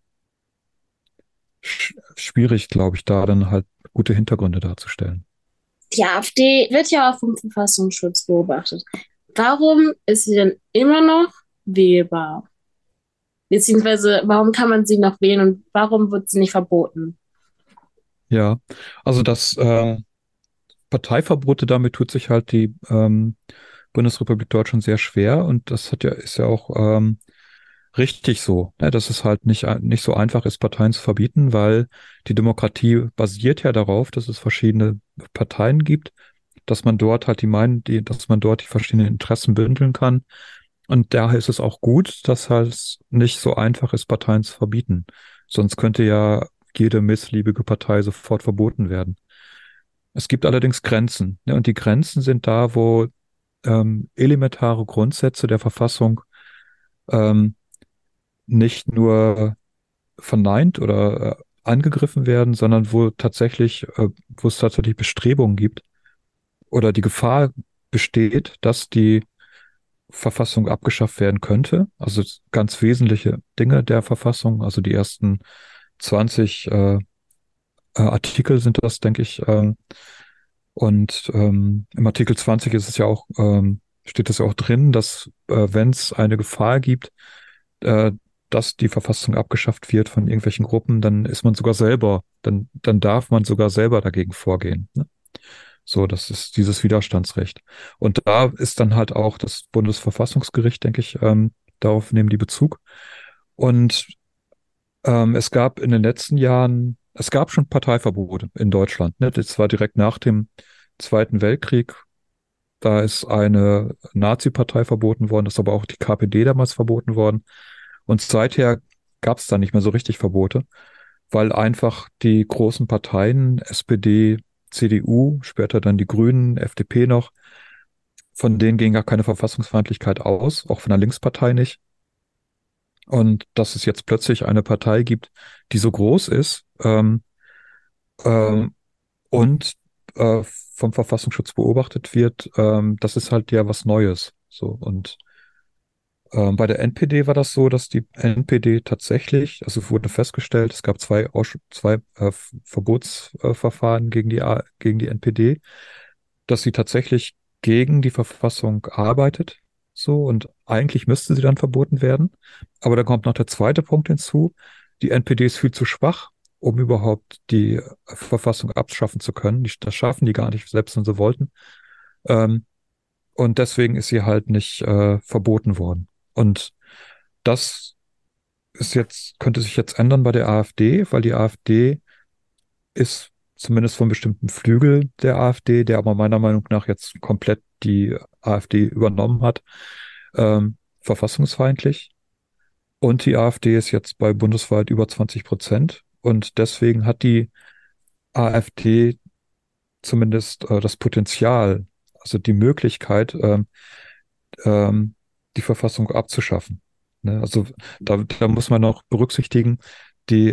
Speaker 2: schwierig, glaube ich, da dann halt gute Hintergründe darzustellen.
Speaker 4: Die AfD wird ja auch vom Verfassungsschutz beobachtet. Warum ist sie denn immer noch wählbar? Beziehungsweise, warum kann man sie noch wählen und warum wird sie nicht verboten?
Speaker 2: Ja, also das Parteiverbote, damit tut sich halt die Bundesrepublik Deutschland sehr schwer und ist ja auch richtig so, ne, dass es halt nicht so einfach ist, Parteien zu verbieten, weil die Demokratie basiert ja darauf, dass es verschiedene Parteien gibt, dass man dort halt dass man dort die verschiedenen Interessen bündeln kann. Und daher ist es auch gut, dass halt nicht so einfach ist, Parteien zu verbieten. Sonst könnte ja jede missliebige Partei sofort verboten werden. Es gibt allerdings Grenzen, ne, und die Grenzen sind da, wo elementare Grundsätze der Verfassung ähm, nicht nur verneint oder angegriffen werden, sondern wo es tatsächlich Bestrebungen gibt oder die Gefahr besteht, dass die Verfassung abgeschafft werden könnte. Also ganz wesentliche Dinge der Verfassung, also die ersten 20 Artikel sind das, denke ich. Und im Artikel 20 steht es ja auch drin, dass wenn es eine Gefahr gibt, äh, dass die Verfassung abgeschafft wird von irgendwelchen Gruppen, dann darf man sogar selber dagegen vorgehen. Ne? So, das ist dieses Widerstandsrecht. Und da ist dann halt auch das Bundesverfassungsgericht, denke ich, darauf nehmen die Bezug. Und es gab schon Parteiverbote in Deutschland. Ne? Das war direkt nach dem Zweiten Weltkrieg. Da ist eine Nazi-Partei verboten worden, ist aber auch die KPD damals verboten worden. Und seither gab es da nicht mehr so richtig Verbote, weil einfach die großen Parteien, SPD, CDU, später dann die Grünen, FDP noch, von denen ging gar keine Verfassungsfeindlichkeit aus, auch von der Linkspartei nicht. Und dass es jetzt plötzlich eine Partei gibt, die so groß ist ähm, und vom Verfassungsschutz beobachtet wird, das ist halt ja was Neues. So, und bei der NPD war das so, dass die NPD tatsächlich, also wurde festgestellt, es gab zwei Verbotsverfahren gegen die NPD, dass sie tatsächlich gegen die Verfassung arbeitet. So, und eigentlich müsste sie dann verboten werden. Aber da kommt noch der zweite Punkt hinzu. Die NPD ist viel zu schwach, um überhaupt die Verfassung abschaffen zu können. Das schaffen die gar nicht, selbst wenn sie wollten. Ähm, und deswegen ist sie halt nicht verboten worden. Und das könnte sich jetzt ändern bei der AfD, weil die AfD ist zumindest von bestimmten Flügel der AfD, der aber meiner Meinung nach jetzt komplett die AfD übernommen hat, verfassungsfeindlich. Und die AfD ist jetzt bei bundesweit über 20%. Und deswegen hat die AfD zumindest das Potenzial, also die Möglichkeit, die Verfassung abzuschaffen. Ne? Also da muss man auch berücksichtigen, die,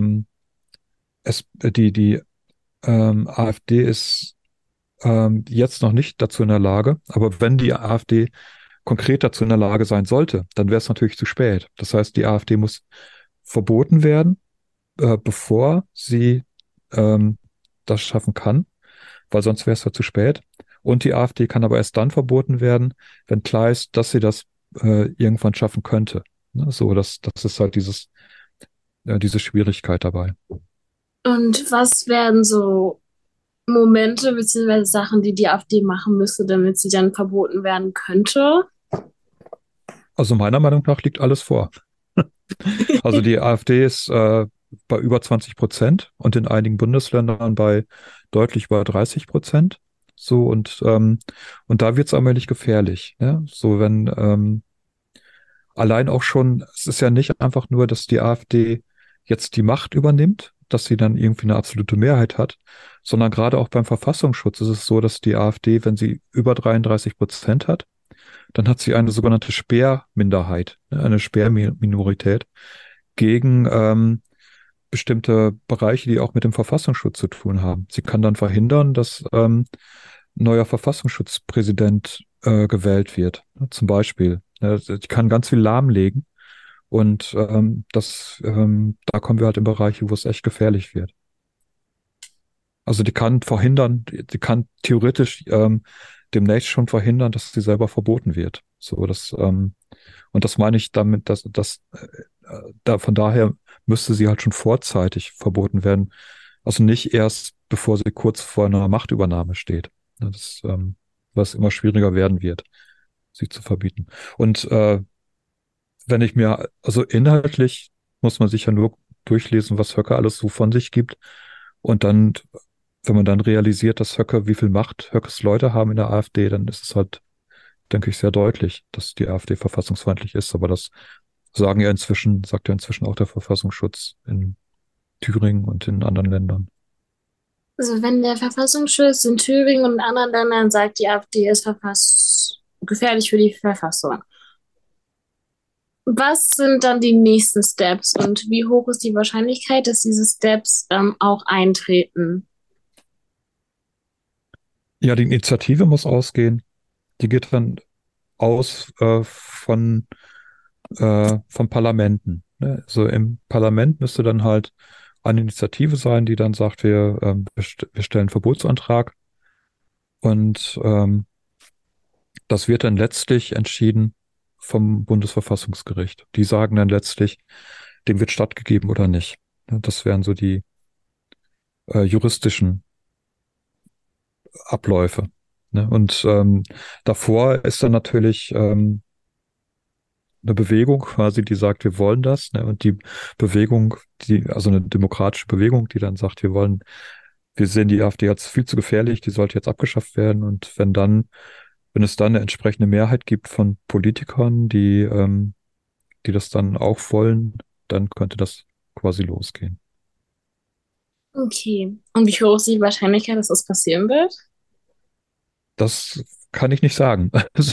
Speaker 2: die AfD ist jetzt noch nicht dazu in der Lage, aber wenn die AfD konkret dazu in der Lage sein sollte, dann wäre es natürlich zu spät. Das heißt, die AfD muss verboten werden, bevor sie das schaffen kann, weil sonst wäre es ja zu spät. Und die AfD kann aber erst dann verboten werden, wenn klar ist, dass sie das irgendwann schaffen könnte. Ne? So, das ist halt diese Schwierigkeit dabei.
Speaker 4: Und was wären so Momente bzw. Sachen, die die AfD machen müsste, damit sie dann verboten werden könnte?
Speaker 2: Also meiner Meinung nach liegt alles vor. Also die AfD ist bei über 20% und in einigen Bundesländern bei deutlich über 30%. So und da wird es allmählich gefährlich. Ja? So wenn allein auch schon, es ist ja nicht einfach nur, dass die AfD jetzt die Macht übernimmt, dass sie dann irgendwie eine absolute Mehrheit hat, sondern gerade auch beim Verfassungsschutz ist es so, dass die AfD, wenn sie über 33% hat, dann hat sie eine sogenannte Sperrminderheit, ne, eine Sperrminorität gegen bestimmte Bereiche, die auch mit dem Verfassungsschutz zu tun haben. Sie kann dann verhindern, dass neuer Verfassungsschutzpräsident gewählt wird, ne, zum Beispiel. Ne, die kann ganz viel lahmlegen und da kommen wir halt in Bereiche, wo es echt gefährlich wird. Also die kann verhindern, die kann theoretisch demnächst schon verhindern, dass sie selber verboten wird. Und das meine ich damit, von daher müsste sie halt schon vorzeitig verboten werden. Also nicht erst, bevor sie kurz vor einer Machtübernahme steht. Ne, was immer schwieriger werden wird, sie zu verbieten. Und also inhaltlich muss man sich ja nur durchlesen, was Höcke alles so von sich gibt. Und dann, wenn man dann realisiert, dass wie viel Macht Höckes Leute haben in der AfD, dann ist es halt, denke ich, sehr deutlich, dass die AfD verfassungsfeindlich ist. Aber das sagt ja inzwischen auch der Verfassungsschutz in Thüringen und in anderen Ländern.
Speaker 4: Also wenn der Verfassungsschutz in Thüringen und in anderen Ländern sagt, die AfD ist gefährlich für die Verfassung. Was sind dann die nächsten Steps und wie hoch ist die Wahrscheinlichkeit, dass diese Steps auch eintreten?
Speaker 2: Ja, die Initiative muss ausgehen. Die geht dann aus von Parlamenten. Ne? Also im Parlament müsste dann halt eine Initiative sein, die dann sagt, wir stellen einen Verbotsantrag und das wird dann letztlich entschieden vom Bundesverfassungsgericht. Die sagen dann letztlich, dem wird stattgegeben oder nicht. Ne? Das wären so die juristischen Abläufe. Ne? Und davor ist dann natürlich eine Bewegung quasi, die sagt, wir wollen das, ne? Und die Bewegung, also eine demokratische Bewegung, die dann sagt, wir sehen die AfD als viel zu gefährlich, die sollte jetzt abgeschafft werden. Und wenn es dann eine entsprechende Mehrheit gibt von Politikern, die das dann auch wollen, dann könnte das quasi losgehen.
Speaker 4: Okay. Und wie hoch ist die Wahrscheinlichkeit, dass das passieren wird?
Speaker 2: Das kann ich nicht sagen.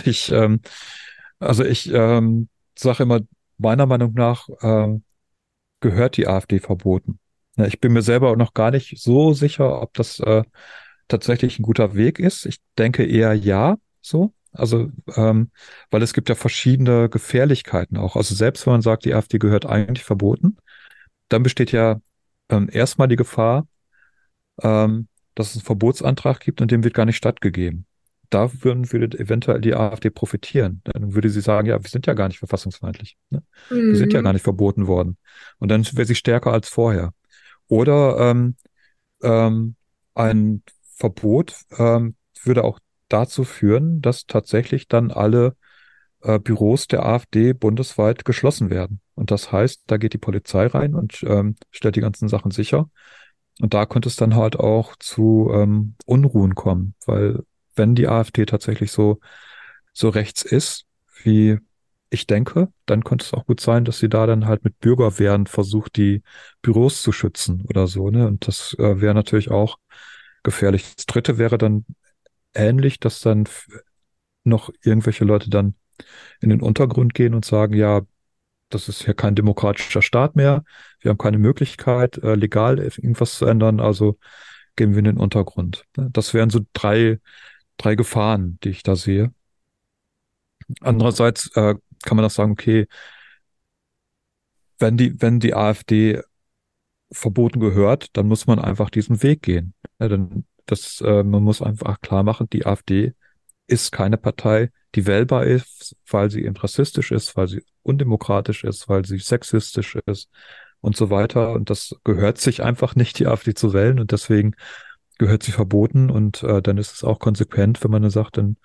Speaker 2: Ich sage immer, meiner Meinung nach gehört die AfD verboten. Ja, ich bin mir selber auch noch gar nicht so sicher, ob das tatsächlich ein guter Weg ist. Ich denke eher ja, so. Also, weil es gibt ja verschiedene Gefährlichkeiten auch. Also selbst wenn man sagt, die AfD gehört eigentlich verboten, dann besteht ja erstmal die Gefahr, dass es einen Verbotsantrag gibt und dem wird gar nicht stattgegeben. Würde eventuell die AfD profitieren. Dann würde sie sagen, ja, wir sind ja gar nicht verfassungsfeindlich. Ne? Wir sind ja gar
Speaker 4: Mhm.
Speaker 2: nicht verboten worden. Und dann wäre sie stärker als vorher. Oder ähm, ein Verbot würde auch dazu führen, dass tatsächlich dann alle Büros der AfD bundesweit geschlossen werden. Und das heißt, da geht die Polizei rein und stellt die ganzen Sachen sicher. Und da könnte es dann halt auch zu Unruhen kommen, weil wenn die AfD tatsächlich so rechts ist, wie ich denke, dann könnte es auch gut sein, dass sie da dann halt mit Bürgerwehren versucht, die Büros zu schützen oder so, ne? Und das wäre natürlich auch gefährlich. Das Dritte wäre dann ähnlich, dass dann noch irgendwelche Leute dann in den Untergrund gehen und sagen, ja, das ist hier kein demokratischer Staat mehr. Wir haben keine Möglichkeit, legal irgendwas zu ändern, also gehen wir in den Untergrund. Das wären so drei Gefahren, die ich da sehe. Andererseits kann man auch sagen, okay, wenn die AfD verboten gehört, dann muss man einfach diesen Weg gehen. Ja, man muss einfach klar machen, die AfD ist keine Partei, die wählbar ist, weil sie eben rassistisch ist, weil sie undemokratisch ist, weil sie sexistisch ist und so weiter. Und das gehört sich einfach nicht, die AfD zu wählen. Und deswegen gehört sie verboten. Und dann ist es auch konsequent, wenn man dann sagt, dann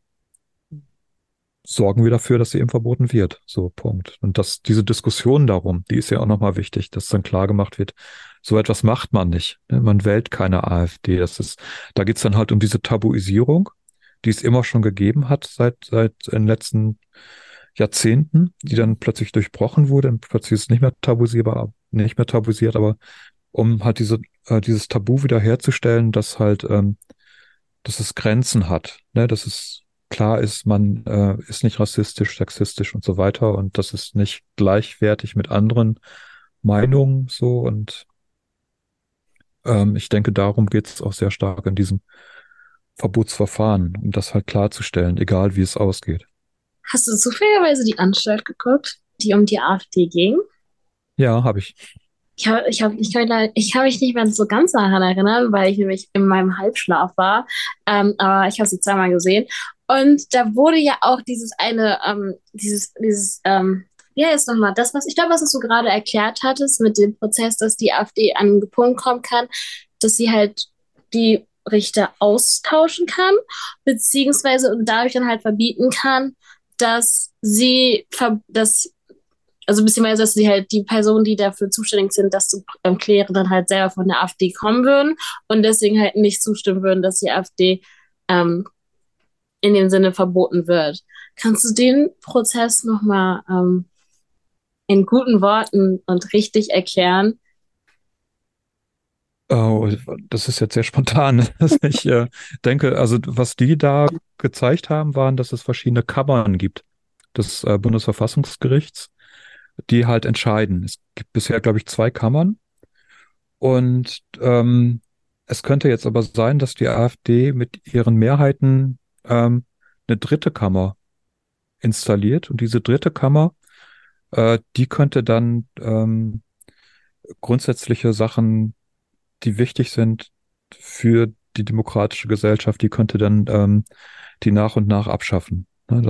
Speaker 2: sorgen wir dafür, dass sie eben verboten wird. So, Punkt. Und diese Diskussion darum, die ist ja auch nochmal wichtig, dass dann klar gemacht wird, so etwas macht man nicht. Ne? Man wählt keine AfD. Da geht's dann halt um diese Tabuisierung, die es immer schon gegeben hat seit den letzten Jahrzehnten, die dann plötzlich durchbrochen wurde und plötzlich ist es nicht mehr tabuisiert, aber um halt dieses Tabu wiederherzustellen, dass es Grenzen hat, ne? Dass es klar ist, man ist nicht rassistisch, sexistisch und so weiter und das ist nicht gleichwertig mit anderen Meinungen so und ich denke, darum geht es auch sehr stark in diesem Verbotsverfahren, um das halt klarzustellen, egal wie es ausgeht.
Speaker 4: Hast du zufälligerweise die Anstalt geguckt, die um die AfD ging?
Speaker 2: Ja, habe ich.
Speaker 4: Ich kann mich nicht mehr so ganz daran erinnern, weil ich nämlich in meinem Halbschlaf war. Aber ich habe sie zweimal gesehen. Und da wurde ja auch wie heißt nochmal, ich glaube, was du gerade erklärt hattest mit dem Prozess, dass die AfD an einen Punkt kommen kann, dass sie halt die Richter austauschen kann, beziehungsweise und dadurch dann halt verbieten kann, dass also beziehungsweise, dass sie halt die Personen, die dafür zuständig sind, das zu klären, dann halt selber von der AfD kommen würden und deswegen halt nicht zustimmen würden, dass die AfD in dem Sinne verboten wird. Kannst du den Prozess nochmal in guten Worten und richtig erklären?
Speaker 2: Oh, das ist jetzt sehr spontan. Ich denke, also was die da gezeigt haben, waren, dass es verschiedene Kammern gibt des Bundesverfassungsgerichts, die halt entscheiden. Es gibt bisher, glaube ich, 2 Kammern. Und es könnte jetzt aber sein, dass die AfD mit ihren Mehrheiten eine dritte Kammer installiert. Und diese dritte Kammer, die könnte dann grundsätzliche Sachen, die wichtig sind für die demokratische Gesellschaft, die könnte dann die nach und nach abschaffen. Ne,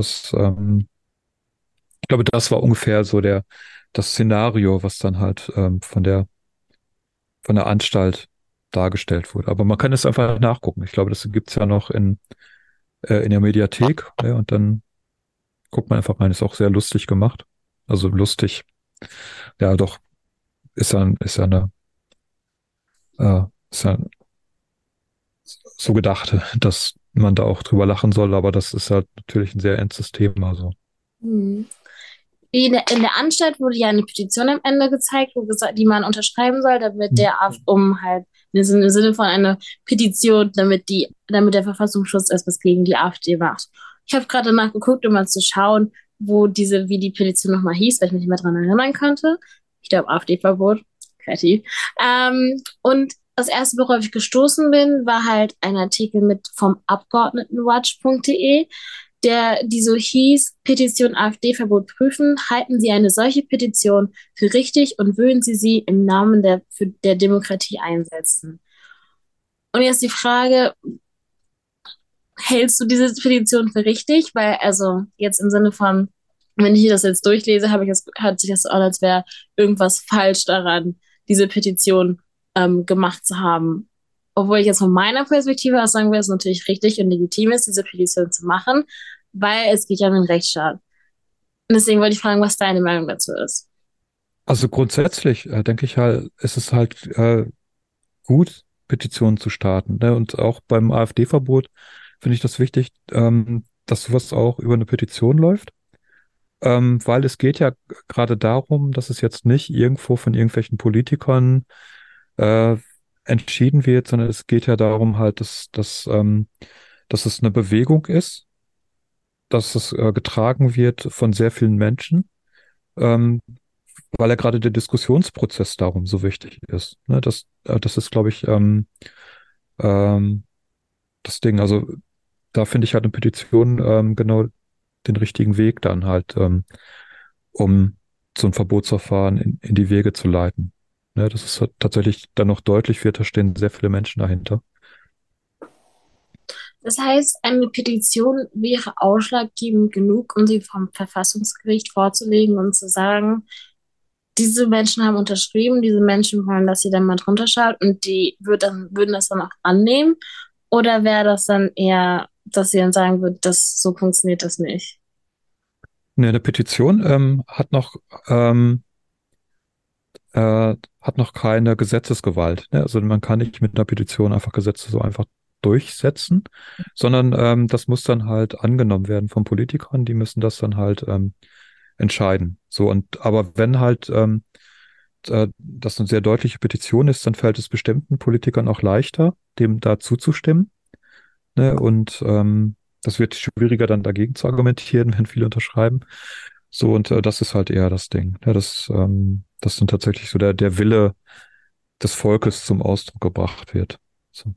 Speaker 2: ich glaube, das war ungefähr so das Szenario, was dann halt von der Anstalt dargestellt wurde. Aber man kann es einfach nachgucken. Ich glaube, das gibt's ja noch in der Mediathek. Ja, und dann guckt man einfach rein. Ist auch sehr lustig gemacht. Also lustig. Ja, doch, äh, ist ja so gedacht, dass man da auch drüber lachen soll, aber das ist halt natürlich ein sehr ernstes Thema. So.
Speaker 4: Hm. In der Anstalt wurde ja eine Petition am Ende gezeigt, die man unterschreiben soll, damit um halt im Sinne von einer Petition, damit der Verfassungsschutz etwas gegen die AfD macht. Ich habe gerade nachgeguckt, um mal zu schauen, wie die Petition nochmal hieß, weil ich mich nicht mehr daran erinnern konnte. Ich glaube, AfD-Verbot. Kreativ. Und das erste, worauf ich gestoßen bin, war halt ein Artikel vom Abgeordnetenwatch.de, die so hieß, Petition AfD-Verbot prüfen, halten Sie eine solche Petition für richtig und würden Sie sie im Namen der Demokratie einsetzen? Und jetzt die Frage, hältst du diese Petition für richtig? Weil, also jetzt im Sinne von, wenn ich das jetzt durchlese, hört sich das so an, als wäre irgendwas falsch daran, diese Petition gemacht zu haben. Obwohl ich jetzt von meiner Perspektive aus sagen will, es natürlich richtig und legitim ist, diese Petition zu machen, weil es geht ja um den Rechtsstaat. Und deswegen wollte ich fragen, was deine Meinung dazu ist.
Speaker 2: Also grundsätzlich denke ich halt, es ist halt gut, Petitionen zu starten. Ne? Und auch beim AfD-Verbot finde ich das wichtig, dass sowas auch über eine Petition läuft. Weil es geht ja gerade darum, dass es jetzt nicht irgendwo von irgendwelchen Politikern äh, entschieden wird, sondern es geht ja darum halt, dass es eine Bewegung ist, dass es getragen wird von sehr vielen Menschen, ähm, weil ja gerade der Diskussionsprozess darum so wichtig ist. Ne? Das ist, glaube ich, ähm, das Ding. Also da finde ich halt eine Petition genau den richtigen Weg dann halt, um so ein Verbotsverfahren in die Wege zu leiten. Ne, dass es halt tatsächlich dann noch deutlich wird, da stehen sehr viele Menschen dahinter.
Speaker 4: Das heißt, eine Petition wäre ausschlaggebend genug, um sie vom Verfassungsgericht vorzulegen und zu sagen, diese Menschen haben unterschrieben, diese Menschen wollen, dass sie dann mal drunter schaut und würden das dann auch annehmen? Oder wäre das dann eher, dass sie dann sagen würden, so funktioniert das nicht?
Speaker 2: Ne, eine Petition ähm, hat noch keine Gesetzesgewalt. Ne? Also man kann nicht mit einer Petition einfach Gesetze so einfach durchsetzen, sondern das muss dann halt angenommen werden von Politikern, die müssen das dann halt entscheiden. So, und aber wenn halt das eine sehr deutliche Petition ist, dann fällt es bestimmten Politikern auch leichter, dem da zuzustimmen. Ne? Und das wird schwieriger dann dagegen zu argumentieren, wenn viele unterschreiben. So, und das ist halt eher das Ding. Ja, das dann tatsächlich so der Wille des Volkes zum Ausdruck gebracht wird. So.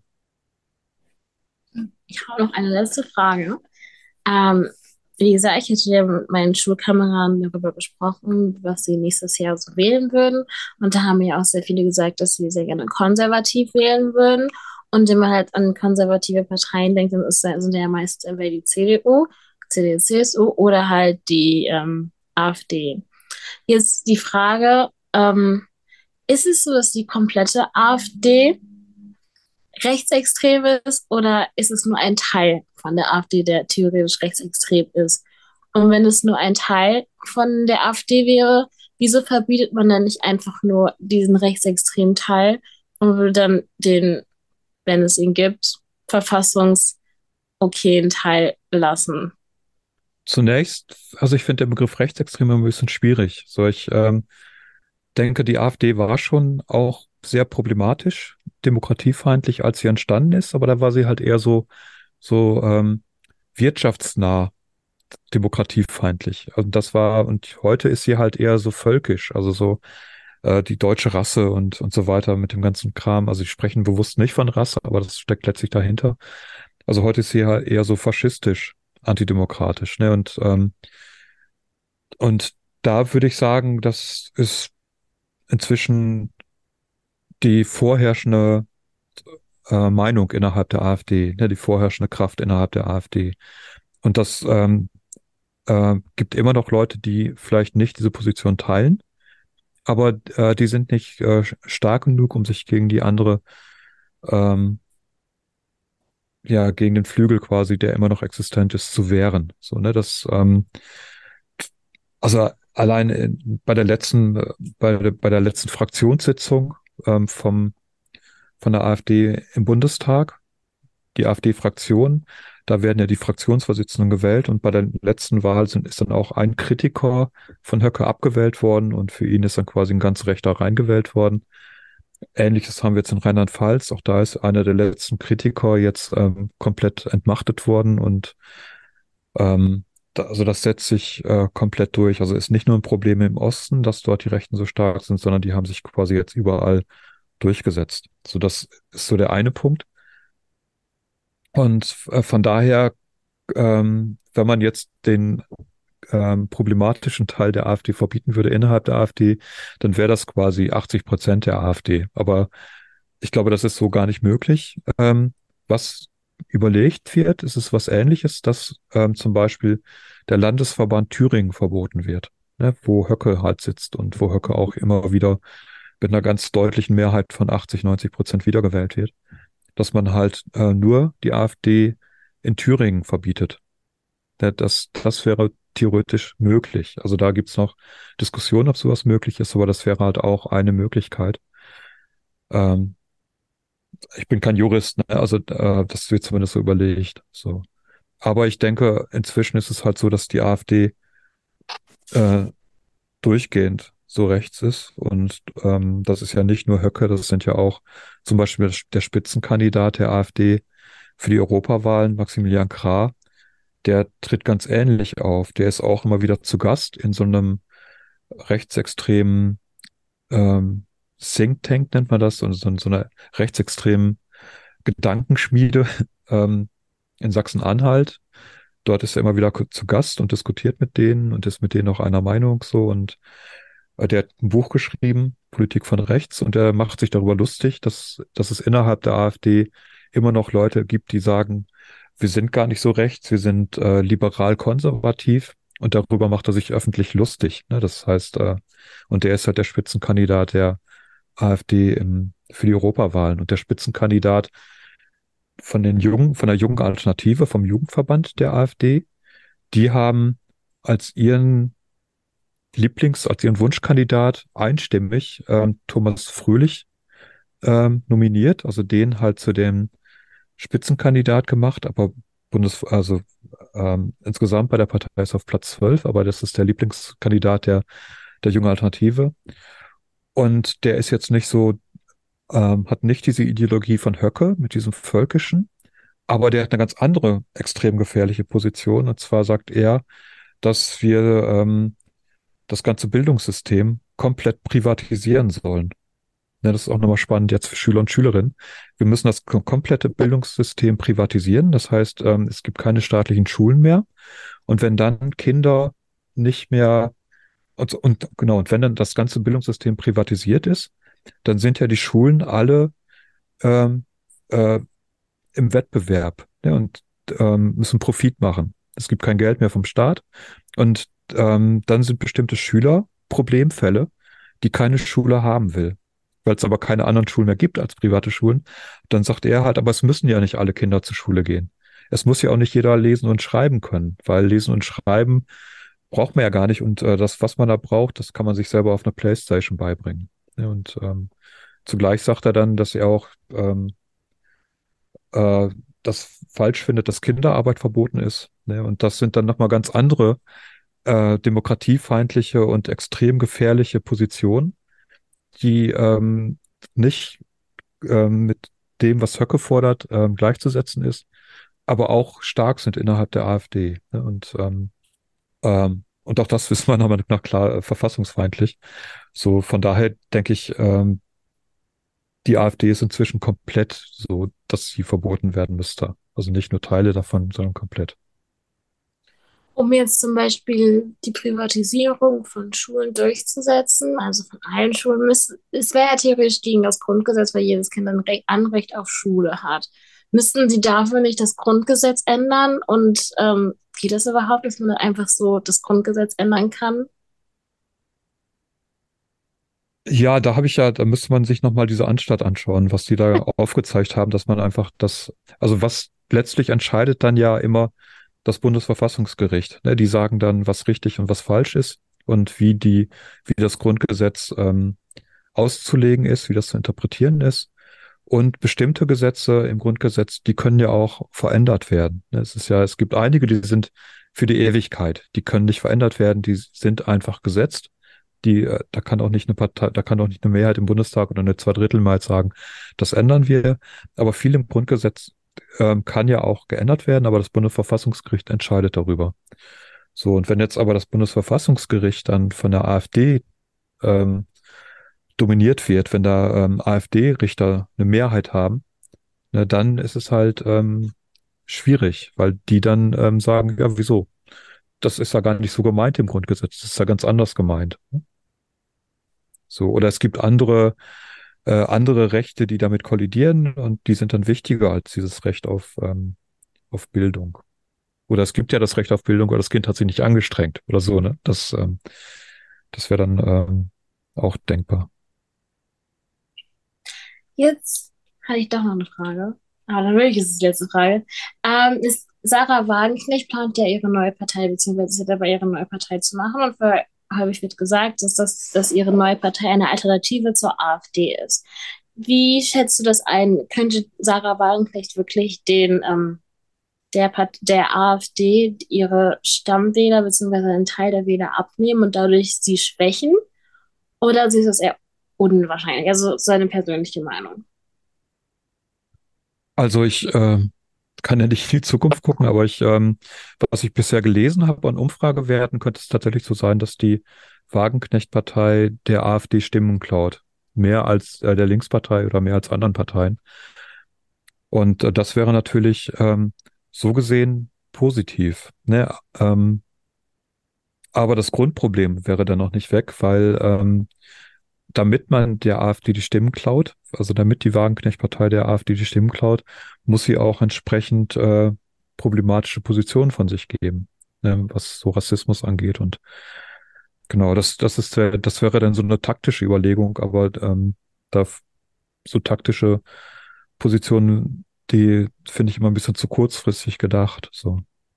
Speaker 4: Ich habe noch eine letzte Frage. Ähm, Wie gesagt, ich hatte ja mit meinen Schulkameraden darüber gesprochen, was sie nächstes Jahr so wählen würden. Und da haben mir auch sehr viele gesagt, dass sie sehr gerne konservativ wählen würden. Und wenn man halt an konservative Parteien denkt, dann sind ja meist entweder die CDU, CDU, CSU oder halt die AfD. Jetzt die Frage, ist es so, dass die komplette AfD rechtsextrem ist oder ist es nur ein Teil von der AfD, der theoretisch rechtsextrem ist? Und wenn es nur ein Teil von der AfD wäre, wieso verbietet man dann nicht einfach nur diesen rechtsextremen Teil und würde dann den, wenn es ihn gibt, verfassungsokayen Teil lassen?
Speaker 2: Zunächst, also ich finde den Begriff Rechtsextrem ein bisschen schwierig. So, ich denke, die AfD war schon auch sehr problematisch, demokratiefeindlich, als sie entstanden ist, aber da war sie halt eher so wirtschaftsnah demokratiefeindlich. Also das war, und heute ist sie halt eher so völkisch, also so die deutsche Rasse und so weiter mit dem ganzen Kram. Also sie sprechen bewusst nicht von Rasse, aber das steckt letztlich dahinter. Also heute ist sie halt eher so faschistisch, antidemokratisch, ne? Und da würde ich sagen, das ist inzwischen die vorherrschende Meinung innerhalb der AfD, ne? Die vorherrschende Kraft innerhalb der AfD. Und das gibt immer noch Leute, die vielleicht nicht diese Position teilen, aber die sind nicht stark genug, um sich gegen die andere, ähm, ja, gegen den Flügel quasi, der immer noch existent ist, zu wehren. So, ne, also allein bei der letzten Fraktionssitzung von der AfD im Bundestag, die AfD-Fraktion, da werden ja die Fraktionsvorsitzenden gewählt und bei der letzten Wahl ist dann auch ein Kritiker von Höcke abgewählt worden und für ihn ist dann quasi ein ganz Rechter reingewählt worden. Ähnliches haben wir jetzt in Rheinland-Pfalz. Auch da ist einer der letzten Kritiker jetzt komplett entmachtet worden und also das setzt sich komplett durch. Also ist nicht nur ein Problem im Osten, dass dort die Rechten so stark sind, sondern die haben sich quasi jetzt überall durchgesetzt. So, das ist so der eine Punkt. Und von daher, wenn man jetzt den problematischen Teil der AfD verbieten würde innerhalb der AfD, dann wäre das quasi 80% der AfD. Aber ich glaube, das ist so gar nicht möglich. Was überlegt wird, ist es was Ähnliches, dass zum Beispiel der Landesverband Thüringen verboten wird, ne, wo Höcke halt sitzt und wo Höcke auch immer wieder mit einer ganz deutlichen Mehrheit von 80-90% wiedergewählt wird, dass man halt nur die AfD in Thüringen verbietet. Das wäre theoretisch möglich. Also da gibt's noch Diskussionen, ob sowas möglich ist, aber das wäre halt auch eine Möglichkeit. Ähm, Ich bin kein Jurist, ne? Also das wird zumindest so überlegt. So. Aber ich denke, inzwischen ist es halt so, dass die AfD äh, durchgehend so rechts ist. Und das ist ja nicht nur Höcke, das sind ja auch zum Beispiel der Spitzenkandidat der AfD für die Europawahlen, Maximilian Krah, der tritt ganz ähnlich auf. Der ist auch immer wieder zu Gast in so einem rechtsextremen ähm, Think Tank, nennt man das, und so einer rechtsextremen Gedankenschmiede ähm, in Sachsen-Anhalt. Dort ist er immer wieder zu Gast und diskutiert mit denen und ist mit denen auch einer Meinung so. Und der hat ein Buch geschrieben, Politik von rechts, und er macht sich darüber lustig, dass es innerhalb der AfD immer noch Leute gibt, die sagen, wir sind gar nicht so rechts, wir sind liberal-konservativ. Und darüber macht er sich öffentlich lustig. Ne? Das heißt, und der ist halt der Spitzenkandidat der AfD für die Europawahlen. Und der Spitzenkandidat von der jungen Alternative, vom Jugendverband der AfD, die haben als ihren als ihren Wunschkandidat einstimmig Thomas Fröhlich nominiert, also den halt zu dem Spitzenkandidat gemacht, aber insgesamt bei der Partei ist auf Platz 12, aber das ist der Lieblingskandidat der jungen Alternative. Und der ist jetzt nicht so, hat nicht diese Ideologie von Höcke mit diesem Völkischen, aber der hat eine ganz andere extrem gefährliche Position. Und zwar sagt er, dass wir das ganze Bildungssystem komplett privatisieren sollen. Ja, das ist auch nochmal spannend jetzt für Schüler und Schülerinnen. Wir müssen das komplette Bildungssystem privatisieren. Das heißt, es gibt keine staatlichen Schulen mehr. Und wenn dann Kinder nicht mehr, und wenn dann das ganze Bildungssystem privatisiert ist, dann sind ja die Schulen alle ähm, äh, im Wettbewerb, ne, und müssen Profit machen. Es gibt kein Geld mehr vom Staat. Und dann sind bestimmte Schüler Problemfälle, die keine Schule haben will. Weil es aber keine anderen Schulen mehr gibt als private Schulen. Dann sagt er halt, aber es müssen ja nicht alle Kinder zur Schule gehen. Es muss ja auch nicht jeder lesen und schreiben können, weil lesen und schreiben braucht man ja gar nicht. Und das, was man da braucht, das kann man sich selber auf einer PlayStation beibringen. Ja, und zugleich sagt er dann, dass er auch äh, das falsch findet, dass Kinderarbeit verboten ist. Ne? Und das sind dann nochmal ganz andere demokratiefeindliche und extrem gefährliche Positionen, die nicht mit dem, was Höcke fordert, gleichzusetzen ist, aber auch stark sind innerhalb der AfD. Ne? Und auch das wissen wir nochmal nach klar verfassungsfeindlich. So, von daher denke ich, die AfD ist inzwischen komplett so, dass sie verboten werden müsste. Also nicht nur Teile davon, sondern komplett.
Speaker 4: Um jetzt zum Beispiel die Privatisierung von Schulen durchzusetzen, also von allen Schulen, es wäre ja theoretisch gegen das Grundgesetz, weil jedes Kind ein Anrecht auf Schule hat. Müssten Sie dafür nicht das Grundgesetz ändern? Und geht das überhaupt, dass man dann einfach so das Grundgesetz ändern kann?
Speaker 2: Ja, da müsste man sich nochmal diese Anstalt anschauen, was die da aufgezeigt haben, dass man einfach also was letztlich entscheidet dann ja immer das Bundesverfassungsgericht. Ne? Die sagen dann, was richtig und was falsch ist und wie das Grundgesetz auszulegen ist, wie das zu interpretieren ist. Und bestimmte Gesetze im Grundgesetz, die können ja auch verändert werden. Ne? Es gibt einige, die sind für die Ewigkeit. Die können nicht verändert werden, die sind einfach gesetzt. Da kann auch nicht eine Partei, da kann auch nicht eine Mehrheit im Bundestag oder eine Zweidrittelmehrheit sagen, das ändern wir. Aber viel im Grundgesetz kann ja auch geändert werden, aber das Bundesverfassungsgericht entscheidet darüber. So, und wenn jetzt aber das Bundesverfassungsgericht dann von der AfD ähm, dominiert wird, wenn da AfD-Richter eine Mehrheit haben, ne, dann ist es halt schwierig, weil die dann sagen, ja, wieso? Das ist ja gar nicht so gemeint im Grundgesetz, das ist ja ganz anders gemeint. So, oder es gibt andere Rechte, die damit kollidieren und die sind dann wichtiger als dieses Recht auf Bildung. Oder es gibt ja das Recht auf Bildung, aber das Kind hat sich nicht angestrengt oder so, ne? Das wäre dann auch denkbar.
Speaker 4: Jetzt hatte ich doch noch eine Frage. Aber dann wirklich ist es die letzte Frage. Sarah Wagenknecht plant ja ihre neue Partei, beziehungsweise sie hat dabei ihre neue Partei zu machen. Und vorher häufig wird gesagt, dass ihre neue Partei eine Alternative zur AfD ist. Wie schätzt du das ein? Könnte Sarah Wagenknecht wirklich der AfD ihre Stammwähler beziehungsweise einen Teil der Wähler abnehmen und dadurch sie schwächen? Oder siehst du es eher unwahrscheinlich? Also seine persönliche Meinung.
Speaker 2: Also ich kann ja nicht in die Zukunft gucken, aber was ich bisher gelesen habe an Umfragewerten, könnte es tatsächlich so sein, dass die Wagenknecht-Partei der AfD Stimmen klaut. Mehr als der Linkspartei oder mehr als anderen Parteien. Und das wäre natürlich so gesehen positiv. Ne? Aber das Grundproblem wäre dann noch nicht weg, weil damit man der AfD die Stimmen klaut, also damit die Wagenknecht-Partei der AfD die Stimmen klaut, muss sie auch entsprechend problematische Positionen von sich geben, ne, was so Rassismus angeht. Und genau, das wäre dann so eine taktische Überlegung, aber da so taktische Positionen, die finde ich immer ein bisschen zu kurzfristig gedacht. So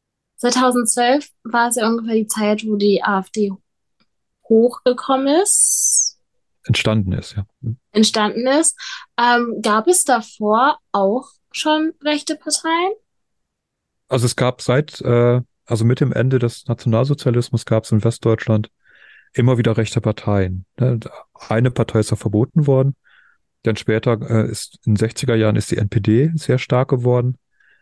Speaker 4: 2012 war es ja ungefähr die Zeit, wo die AfD hochgekommen ist,
Speaker 2: entstanden ist, ja.
Speaker 4: entstanden ist. Gab es davor auch schon rechte Parteien?
Speaker 2: Also es gab also mit dem Ende des Nationalsozialismus gab es in Westdeutschland immer wieder rechte Parteien. Ne? Eine Partei ist ja verboten worden. Dann später ist in den 60er Jahren ist die NPD sehr stark geworden.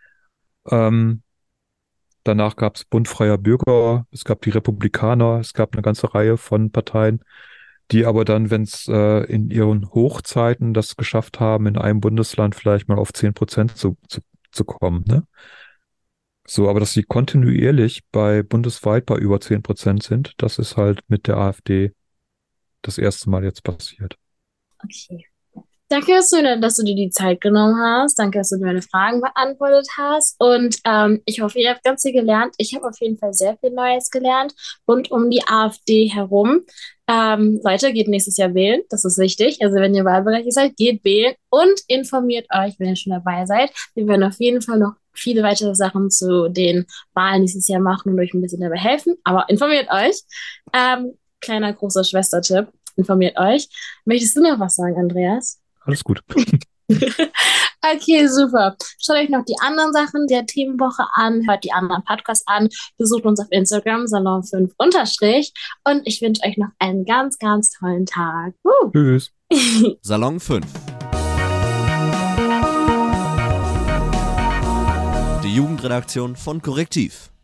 Speaker 2: Ähm, Danach gab es Bund Freier Bürger, es gab die Republikaner, es gab eine ganze Reihe von Parteien, die aber dann, wenn es in ihren Hochzeiten das geschafft haben, in einem Bundesland vielleicht mal auf 10% zu kommen. Ne? So, aber dass sie kontinuierlich bundesweit bei über 10% sind, das ist halt mit der AfD das erste Mal jetzt passiert.
Speaker 4: Okay. Danke, dass du dir die Zeit genommen hast. Danke, dass du mir meine Fragen beantwortet hast. Und ich hoffe, ihr habt ganz viel gelernt. Ich habe auf jeden Fall sehr viel Neues gelernt rund um die AfD herum. Leute, geht nächstes Jahr wählen. Das ist wichtig. Also wenn ihr wahlberechtigt seid, geht wählen und informiert euch, wenn ihr schon dabei seid. Wir werden auf jeden Fall noch viele weitere Sachen zu den Wahlen dieses Jahr machen und euch ein bisschen dabei helfen. Aber informiert euch. Kleiner großer Schwestertipp. Informiert euch. Möchtest du noch was sagen, Andreas?
Speaker 2: Alles gut.
Speaker 4: Okay, super. Schaut euch noch die anderen Sachen der Themenwoche an, hört die anderen Podcasts an, besucht uns auf Instagram, Salon5 unterstrich und ich wünsche euch noch einen ganz, ganz tollen Tag.
Speaker 2: Tschüss.
Speaker 3: Salon 5. Die Jugendredaktion von Korrektiv.